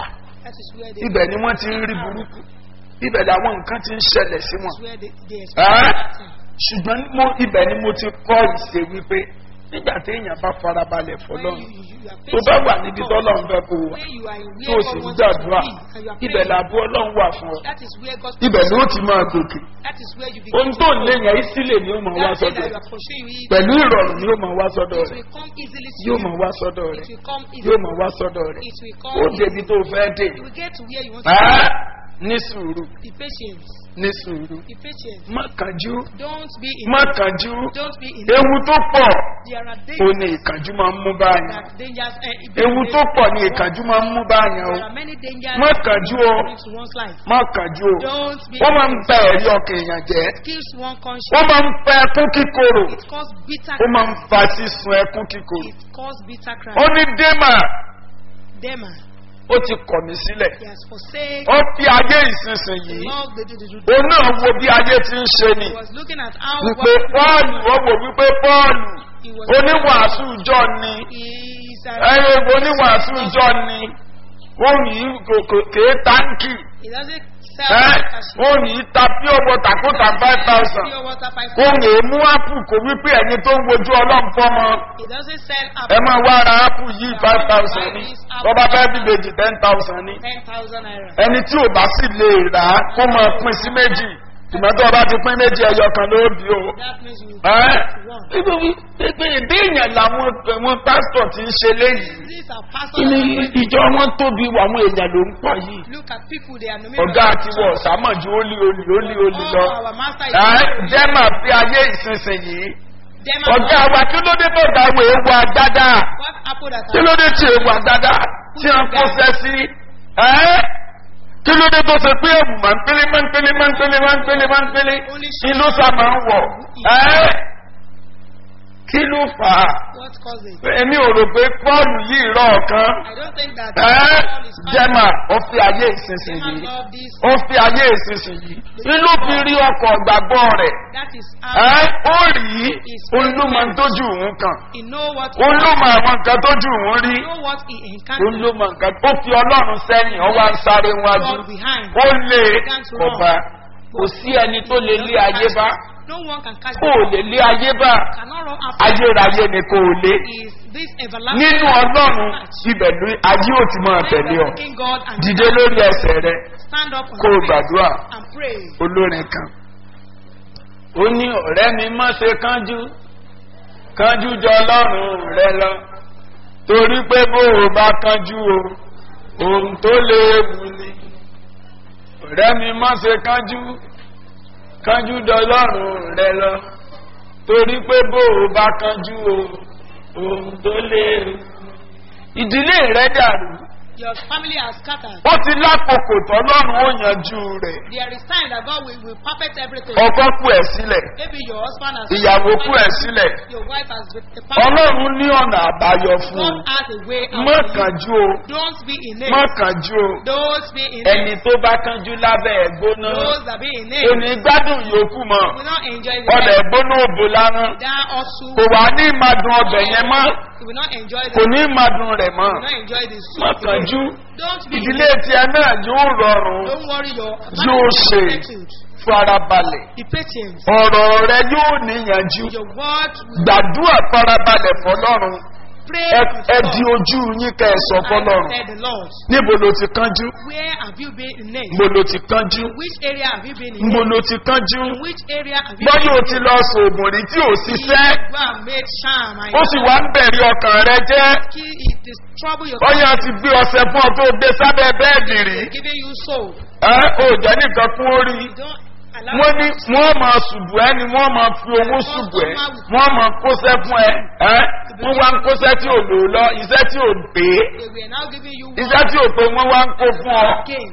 That is where they. ibẹ̀ ni wọ́n ti ń rí burúkú ibẹ̀ làwọn nǹkan ti ń ṣẹlẹ̀ sí wọn. That is where they experience that thing. ṣùgbọ́n ibẹ̀ ni mo ti kọ́ ìṣe wípé nígbà tí èèyàn bá farabalẹ̀ fọlọ́run tó bá wà níbi tọ́lọ́run fẹ́ kó wà tó sì ń gbàdúrà ibẹ̀ làbú ọlọ́run wà fún ọ That is where God. ibẹ̀ ni ó ti máa gòkè That is where you ohun begin. tó ń lé yẹn ìsílẹ̀ ni ó máa wá That thing sọ́dọ̀ that you rẹ̀ are pursuing, pẹ̀lú ìrọ̀rùn ni ó máa wá sọ́dọ̀ it rẹ̀ will come easily to yóò you. máa wá sọ́dọ̀ It rẹ̀ will come yóò easily. máa wá sọ́dọ̀ rẹ̀ It will ó come. débi tó fẹ́ dé You will get to where you want to Ẹ́, be. ní sùúrù Be patient. ní sùúrù Be patient. má kánjú Don't be in. má kánjú Don't be in. ewu tó pọ̀ There are ó dangers. ní ìkánjú máa ń mú báyìí That dangers. ewu tó pọ̀ ní ìkánjú máa ń mú báyìí o There are many dangers. má kánjú o To one's life. má kánjú o Don't be. wọ́n máa ń bẹ ẹ̀rí ọkàn èèyàn jẹ́ Kills one conscience. wọ́n máa ń fẹ́ ẹkún kíkorò It causes bitter. ó máa ń fa sísun ẹkún kíkorò It causes bitter cry. ó ní démà Dema. ó ti kọ̀ mí sílẹ̀ He has forsaken. ó fi ayé ìsinsìnyí Love the òun náà wo bí ayé ti ń ṣe ni He was looking at how. wípé pọ́ọ̀lù ó wò wípé pọ́ọ̀lù He was. oníwàásù ìjọ ni He is ẹ̀rọ oníwàásù ìjọ ni òun yìí kèé táǹkì He doesn't ẹ́ sell. òun yìí ta pure water kó ta 5,000 Pure water 5,000. òun èémú ápù kò wípé ẹni tó ń wojú ọlọ́run fọ́mọ He doesn't sell ẹ máa wá ara ápù yìí 5,000 ní bọ́bá fẹ́ bíbejì 10,000 ní 10,000 naira. ẹni tí ò bá sì lè rà á kó máa pín sí méjì tìmọ́tò ọba ti pín méjì ẹyọ kan ló bí o. That means you Pé ìdí èèyàn làwọn pásítọ̀ ti ń ṣe léyìí. These are Kí pastors. ni ìjọ wọn tóbi àwọn èèyàn ló ń pọ̀ yìí? Look at people they are Ọ̀gá àti wọ̀ sàmọ̀jú ó lé lọ. Oh, our master is. Jẹ́ máa fi ayé ìsinsìnyí. Them Ọ̀gá wa kí ló dé tó gba àwọn ewu àgbádá? What happened at Kí ló dé tí ewu àgbádá tí wọ́n kó sẹ́ sí? Kí ló dé tó ṣe pé ẹ̀bùn máa ń pélé máa ń pélé máa ń pélé máa ń pélé máa ń pélé inú sá máa ń wọ̀? Kí ló fà á? What caused it? Èmi ò rò pé Pọ́ọ̀lù yìí rọ̀ ọ̀kan. I don't think that Paul is Jẹ́mà ó fi ayé Jema ìsinsìnyí. love this. Ó fi ayé ìsinsìnyí. Inú fi rí ọkọ̀ gbàgbọ́ rẹ̀. That is how Ó rí olúmọ tójú òun kan. he know what Olúmọ àwọn nǹkan tójú òun rí. he know what he encountered. Olúmọ nǹkan tó fi Ọlọ́run sẹ́yìn ó wá ń sáré wájú. God behind. Ó lé ọba. Kò sí ẹni tó lè lé ayé bá. No one can catch Kò lè lé ayé bá. cannot run after Ayérayé ni kò lé. is this everlasting Nínú Ọlọ́run ibẹ̀ ni ayé ò ti máa tẹ̀lé ọ. Thanking God and Dìde lórí ẹsẹ̀ rẹ stand up on kó o your feet gbàdúrà. and pray. Olórin kan. Ó ní ọ̀rẹ́ mi má ṣe kánjú kánjú jọ Ọlọ́run rẹ lọ torí pé bó o bá kánjú o ohun tó léwu ni. Ọ̀rẹ́ mi má ṣe kánjú kánjú jọ Ọlọ́run rẹ lọ torí pé bó o bá kánjú o ohun tó léwu. Ìdílé rẹ dàrú. Your family has scattered. Ó ti lákòókò tọ́lọ́run ó yanjú rẹ̀. There is time that God will perfect everything. Ọkọ kú ẹ̀ sílẹ̀. Maybe your husband has Ìyàwó kú ẹ̀ sílẹ̀. your wife has Ọlọ́run ní ọ̀nà àbáyọ fún God un. has a way out Má for you. kánjú o. Don't be in it. Má kánjú o. Don't be in Ẹni it. tó bá kánjú lábẹ́ ẹ̀gbóná. Those that be in it Kò ní gbádùn yòókù mọ́. will not enjoy Ọbẹ̀ the ẹ̀gbóná òbò lárán. that also Kò wá ní ìmàdùn ọbẹ̀ yẹn mọ́. will not enjoy Kò the ní ìmàdùn rẹ̀ mọ́. will not enjoy the Má soup. kánjú. Don't be in Ìdílé it. tiẹ̀ náà yóò rọrùn. Don't worry your Yóò ṣe. attitude. Farabalẹ̀. Be patient. Ọ̀rọ̀ rẹ yóò níyànjú. Your word will Gbàdúrà farabalẹ̀ fọlọ́run. pray Ẹ di ojú yín kẹ́ ẹ sọ fọlọ́run. said the Lord. Níbo ló ti kánjú? Where have you been in it? Níbo ló ti kánjú? Which area have you been in Níbo it? ló ti kánjú? Which area have you Bọ́yọ̀ been ti lọ sòògùn rí tí ò ṣiṣẹ́. Go and make sham and Ó sì wá ń bẹ̀rẹ̀ ọkàn rẹ jẹ́. it is trouble your Bọ́yọ̀ ti gbé ọṣẹ fún ọ tó gbé sábẹ́ bẹ́ẹ̀dì rí. giving you soul. Ò jẹ́ nìkan fún orí. You don't allow Wọ́n ní wọ́n máa ṣùgbọ́ ẹ ni wọ́n máa fi owó ṣùgbọ́ ẹ. Wọ́n máa kóṣẹ́ fún ẹ. Wọ́n wá ń kóṣẹ́ tí ò lò lọ, iṣẹ́ tí ò pé. they were now giving you Iṣẹ́ tí ò pé wọ́n wá ń kó fún ọ. again.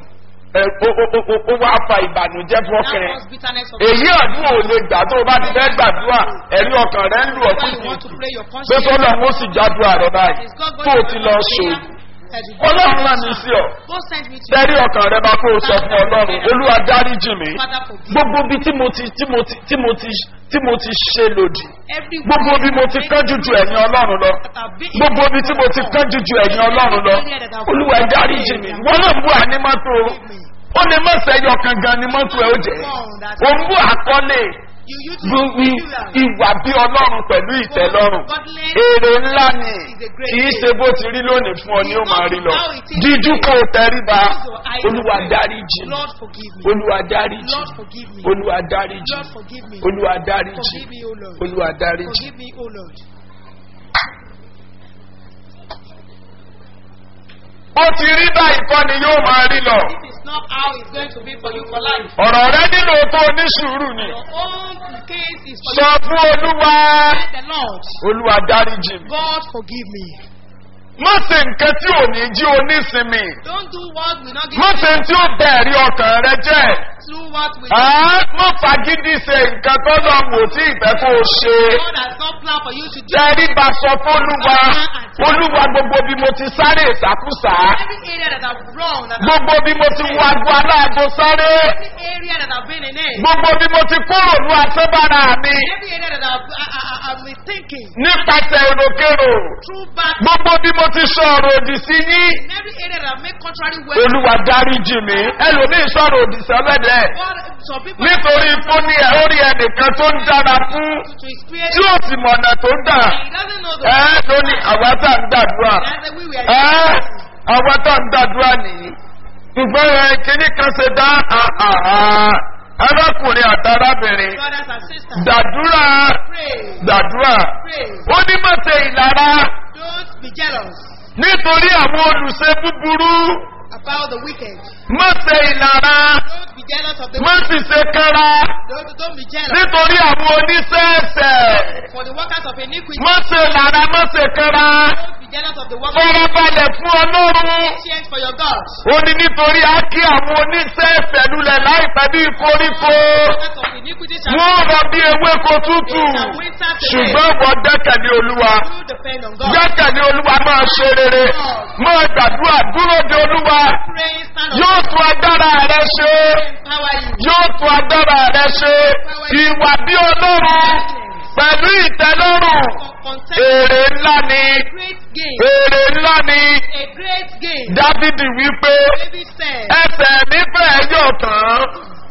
Ó wá fa ìbànújẹ́ fún ọkàn That ẹ̀. was bitterness of Èyí àdúrà ò lè gbà tó o bá ti fẹ́ gbàdúrà ẹ̀rí ọkàn rẹ̀ ń lù ọ́ why you want to kìkì. pray your Pé conscience. sọ́dọ̀ ń ó sì jádùá rẹ̀ báyìí tó o ti lọ ṣòògùn that you ọlọ́run rán mi sí ọ. God sent me to Tẹ́rí ọkàn rẹ bá kó o sọ fún ọlọ́run, Olúwa dáríjì mí. Father forgive. Gbogbo bí tí mo ti ṣe lòdì. Every Gbogbo bí mo ti kánjú ju ẹ̀yìn ọlọ́run lọ. Gbogbo bí tí mo ti kánjú ju ẹ̀yìn ọlọ́run lọ. Olúwa dáríjì mí. Wọ́n náà bú àní mọ́tò. Ó lè má sẹ́yọ kan gan ni mọ́tò ẹ̀ ó jẹ́. Ó ń bú àkọlé. Ìwà bí ọlọ́run pẹ̀lú ìtẹ́lọ́rùn. Èrè ńlá ni kìí ṣe bó ti rí lónìí fún ọ ni ó máa rí lọ. Díjú kò tẹríba. Olúwa dáríjì. Lord forgive me. Olúwa dáríjì. Lord forgive me. Olúwa dáríjì. Lord forgive me. Olúwa dáríjì. Forgive me, O Lord. Olúwa dáríjì. Forgive me, O Lord. Ó ti rí báyìí kọ́ ni yóò máa rí lọ. This is not how it's going to be for you for life. Ọ̀rọ̀ rẹ nílò tó oníṣùúrù ni. Your own case is for Sọ fún Olúwa. you. The Lord. Olúwa dáríjì mi. God forgive me. Má ṣe nǹkan tí ò ní jí onísinmi. Don't do what will not give Má ṣe tí ó bẹ̀rí ọkàn rẹ jẹ́. Do what will Má fagídí ṣe nǹkan tó lọ wò tí ìfẹ́ kó o ṣe. God has not planned for you to do. Jẹ́rí bá sọ fún Olúwa. Olúwa gbogbo bí mo ti sáré ìsàkúsà. Every area that I've wrong, that Gbogbo bí mo ti wo agbo aláàgbo sáré. every area that I've been in it, Gbogbo bí mo ti kúrò ní asẹ́bára mi. every area that I've been thinking, Nípasẹ̀ èròkérò. through bad, Gbogbo bí mo ti sọ̀rọ̀ òdì sí yín. in every area that I've made contrary words. Olúwa dáríjì mi. Ẹlòmíì sọ̀rọ̀ òdì sẹ́lẹ̀dẹ̀. God, some people Nítorí fún ní ẹ̀ orí ẹnìkan tó ń dára fún. to experience, Tí ó sì mọ̀nà tó ń dà. he doesn't know the Lónìí àwa tá ń gbàdúrà. That's the way we are. Àwa tá ń gbàdúrà nìyí. Ṣùgbọ́n kíní kan ṣe dá arákùnrin àtàrábìnrin. Brothers and sisters, Gbàdúrà. pray, Gbàdúrà. pray. Ó ní má ṣe ìlara. Don't be jealous Nítorí àwọn olùṣe búburú. about the wicked. Má ṣe ìlara. Don't be jealous of the Má sì wicked. ṣe kára. Don't be jealous Nítorí àwọn oníṣẹ́ẹ̀ṣẹ̀. for the workers of iniquity. Má ṣe ìlara, má ṣe kára. Don't be jealous of the workers Fọ́nrẹ́balẹ̀ fún Ọlọ́run. patience for your God. Ó ní nítorí á kí àwọn oníṣẹ́ẹ̀ṣẹ̀ lulẹ̀ láìpẹ́ bí koríko. Workers of iniquity shall Wọ́n rọ bí ewéko tútù. Ṣùgbọ́n wọ́n gbẹ́kẹ̀lé Olúwa. you depend on God. Gbẹ́kẹ̀lé Olúwa máa ṣe rere. Máa gbàdúrà dúró de Olúwa. Pray, stand Yóò up, tún agbára rẹ ṣe. empower you. Yóò tún agbára rẹ ṣe. Ìwà bí Ọlọ́run pẹ̀lú ìtẹ́lọ́rùn. Content, Èrè ńlá ni. great gain. Èrè ńlá ni. A great gain. Dávidi wípé David said, ẹsẹ̀ mi fẹ́ yọ̀ tán.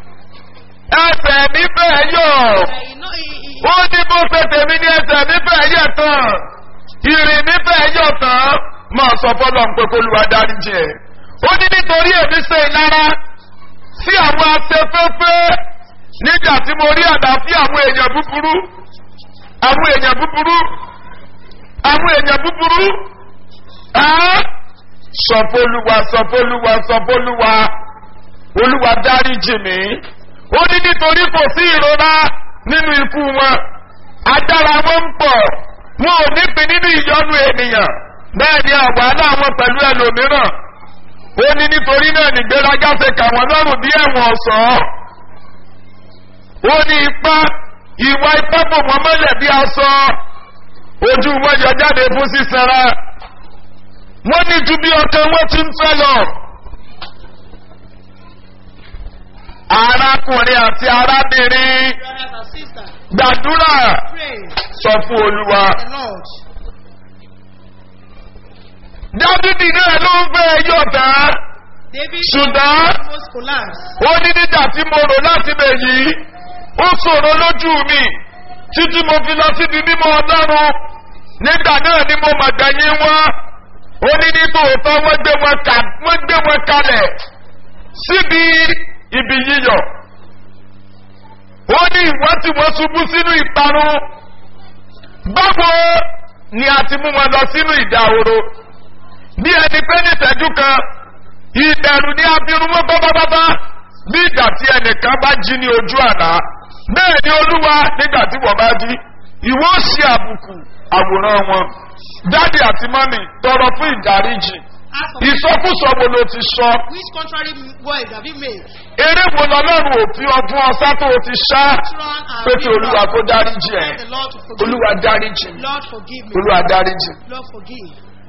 Ẹsẹ̀ mi fẹ́ yọ̀. Ó ní bó ṣe tèmi ní ẹsẹ̀ mi fẹ́ yẹ̀ tán. Ìrìn mi fẹ́ yọ̀ tán. Máa sọ fọ́lọ́ ń pé k'Olúwa dáríjì ẹ̀. Ó ní nítorí èmi ṣe ìlara sí àwọn afẹ́fẹ́fẹ́ nígbà tí mo rí àdáfí àwọn èèyàn búburú. Àwọn èèyàn búburú. Àwọn èèyàn búburú. Sọfólúwa, sọfólúwa, sọfólúwa. Olúwa dáríjì mí. Ó ní nítorí kò sí ìrora nínú ikú wọn. Adára wọn ń pọ̀. Wọn ò nípìn nínú ìyọnu ènìyàn. Bẹ́ẹ̀ ni àwàlá wọn pẹ̀lú ẹlòmíràn. Ó ní nítorí náà nìgbéraga ṣe kà wọ́n lọ́rùn bí ẹ̀wọ̀n ọ̀sán. Ó ní ìwà ipá bò wọ́n mọ́lẹ̀ bí aṣọ. Ojú wọn yọ jáde fún sísanra. Wọ́n ní ju bí ọkàn wọn ti ń fẹ́ lọ. Arákùnrin àti arábìnrin brothers and sisters, gbàdúrà pray, sọ fún Olúwa. the Lord. Dávidi náà ló ń fẹ́ yọ̀ tán. David Ṣùgbọ́n almost collapsed. ó ní nígbà tí mo rò láti bẹ̀ yìí, ó ṣòro lójú mi títí mo fi lọ síbi mímọ́ Ọlọ́run. Nígbà náà ni mo mọ̀ gbẹ̀yìn wọn. Ó ní ní tòótọ́ wọ́n gbé wọn kalẹ̀ síbi ibi yíyọ̀. Ó ní ìwọ́n tí wọ́n ṣubú sínú ìparun. Báwo ni a ti mú wọn lọ sínú ìdahoro? Bí ẹni pé ní ìṣẹ́jú kan, ìbẹ̀rù ní abirun mọ́ bábábábá bí ìgbà tí ẹnìkan bá jí ní ojú àná. Bẹ́ẹ̀ ni Olúwa nígbà tí wọ́n bá jí, ìwọ ṣe àbùkù àwòrán wọn. Dádì àti mọ́mì tọrọ fún ìdáríjì. Ask for Ìsọkúsọ wo ló ti sọ? which contrary words have you made? Eré wo lọ́lọ́run òfin ọdún ọ̀sá tó o ti ṣá? Run and Pé kí Olúwa kó dáríjì ẹ̀. Ask the Lord to forgive Olúwa me. dáríjì. Lord forgive me. Olúwa dáríjì. Lord forgive.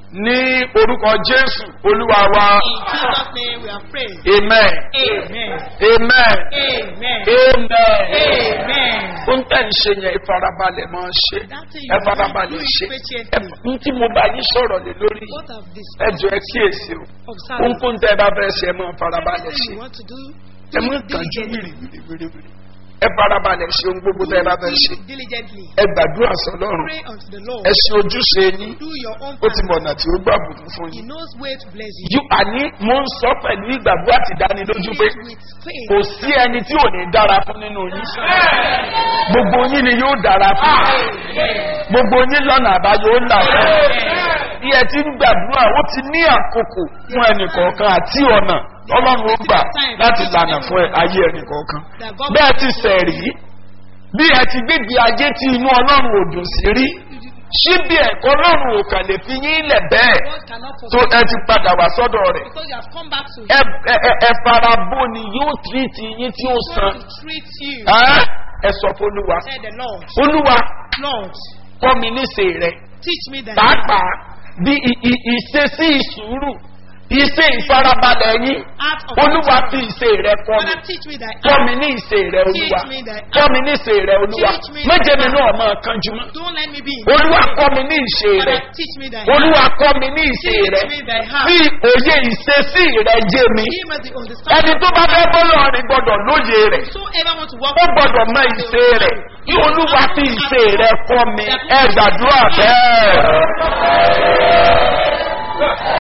ní orúkọ Jésù Olúwa wa. In Jesus' name we are praying. Amen. Amen. Amen. Amen. Amen. Amen. Ohun tẹ́ ń ṣe yẹn ìfarabalẹ̀ máa ń ṣe. Ìfarabalẹ̀ ṣe. Ẹ̀fún tí mo bá yín sọ̀rọ̀ lé lórí yìí. What of this? Ẹjọ́ ẹ kíyèsí o. Observe. Ohunkóhun tẹ́ ẹ bá fẹ́ ṣe ẹ máa farabalẹ̀ Everything ṣe. you want to do, Ẹ mú ìkánjú wìrìwìrì. Ẹ farabalẹ̀ ṣe ohun gbogbo tẹ́ ẹ bá fẹ́ ṣe. do it diligently. Ẹ gbàdúrà sọ́lọ́run. Pray unto the Lord. Ẹ ṣe ojúṣe yín. Do your own Ó ti part. mọ̀ ọ̀nà tí ó gbà bùkún fún He yín. knows where to bless you. Yú àní mo ń sọ pẹ̀lú ìgbàgbọ́ àti ìdánilójú pé With faith. kò sí ẹni tí ò ní dára fún nínú yín. Gbogbo yín ni yóò dára fún. Gbogbo yín lọ́nà àbáyọ ó là fún. Bí ẹ ti ń gbàdúrà ó ti ní àkókò fún ẹnìkọ̀ọ̀kan àti ọ̀nà Ọlọ́run ó gbà láti lànà fún ayé ẹnìkọ̀ọ̀kan. Bẹ́ẹ̀ ti sẹ̀rí bí ẹ ti gbégbé ajé tí inú Ọlọ́run ò dùn sí rí. Síbi ẹ̀kọ́ Ọlọ́run ò kàn lè fi yín lẹ̀ bẹ́ẹ̀ God cannot tó forsake ẹ ti padà wá sọ́dọ̀ rẹ̀. because you have come back to Him. Ẹ farabó ni yóò tírìtì yín tí ó He's san. going to treat you. Ẹ sọ fún Olúwa. Said the Lord. Olúwa Lord, kọ́ mi níṣe rẹ̀. teach me that. Pàápàá bí ìṣesí ìṣúrù ìṣe ìfarabalẹ̀ yín. Act of Olúwa fi ìṣe rẹ̀ kọ́ mi. Father, teach me that. Kọ́ mi ní ìṣe rẹ̀ Olúwa. Teach me that. Kọ́ mi ní ìṣe rẹ̀ Olúwa. Teach me Méje mi that. náà máa kánjú mọ́. Don't let me be. Olúwa kọ́ mi ní ìṣe rẹ̀. Father, teach me that. Olúwa kọ́ mi ní ìṣe Teach rẹ̀. me that. How? Bí òye ìṣesí rẹ̀ jẹ́ mi. Give us the Ẹni understanding. tó bá fẹ́ bọ́ lọ́rin gbọ́dọ̀ lóye rẹ̀. So ever want to walk Ó gbọ́dọ̀ mọ ìṣe rẹ̀. Kí Olúwa fi ìṣe rẹ̀ kọ́ mi. Ẹ gbàdúrà bẹ́ẹ̀.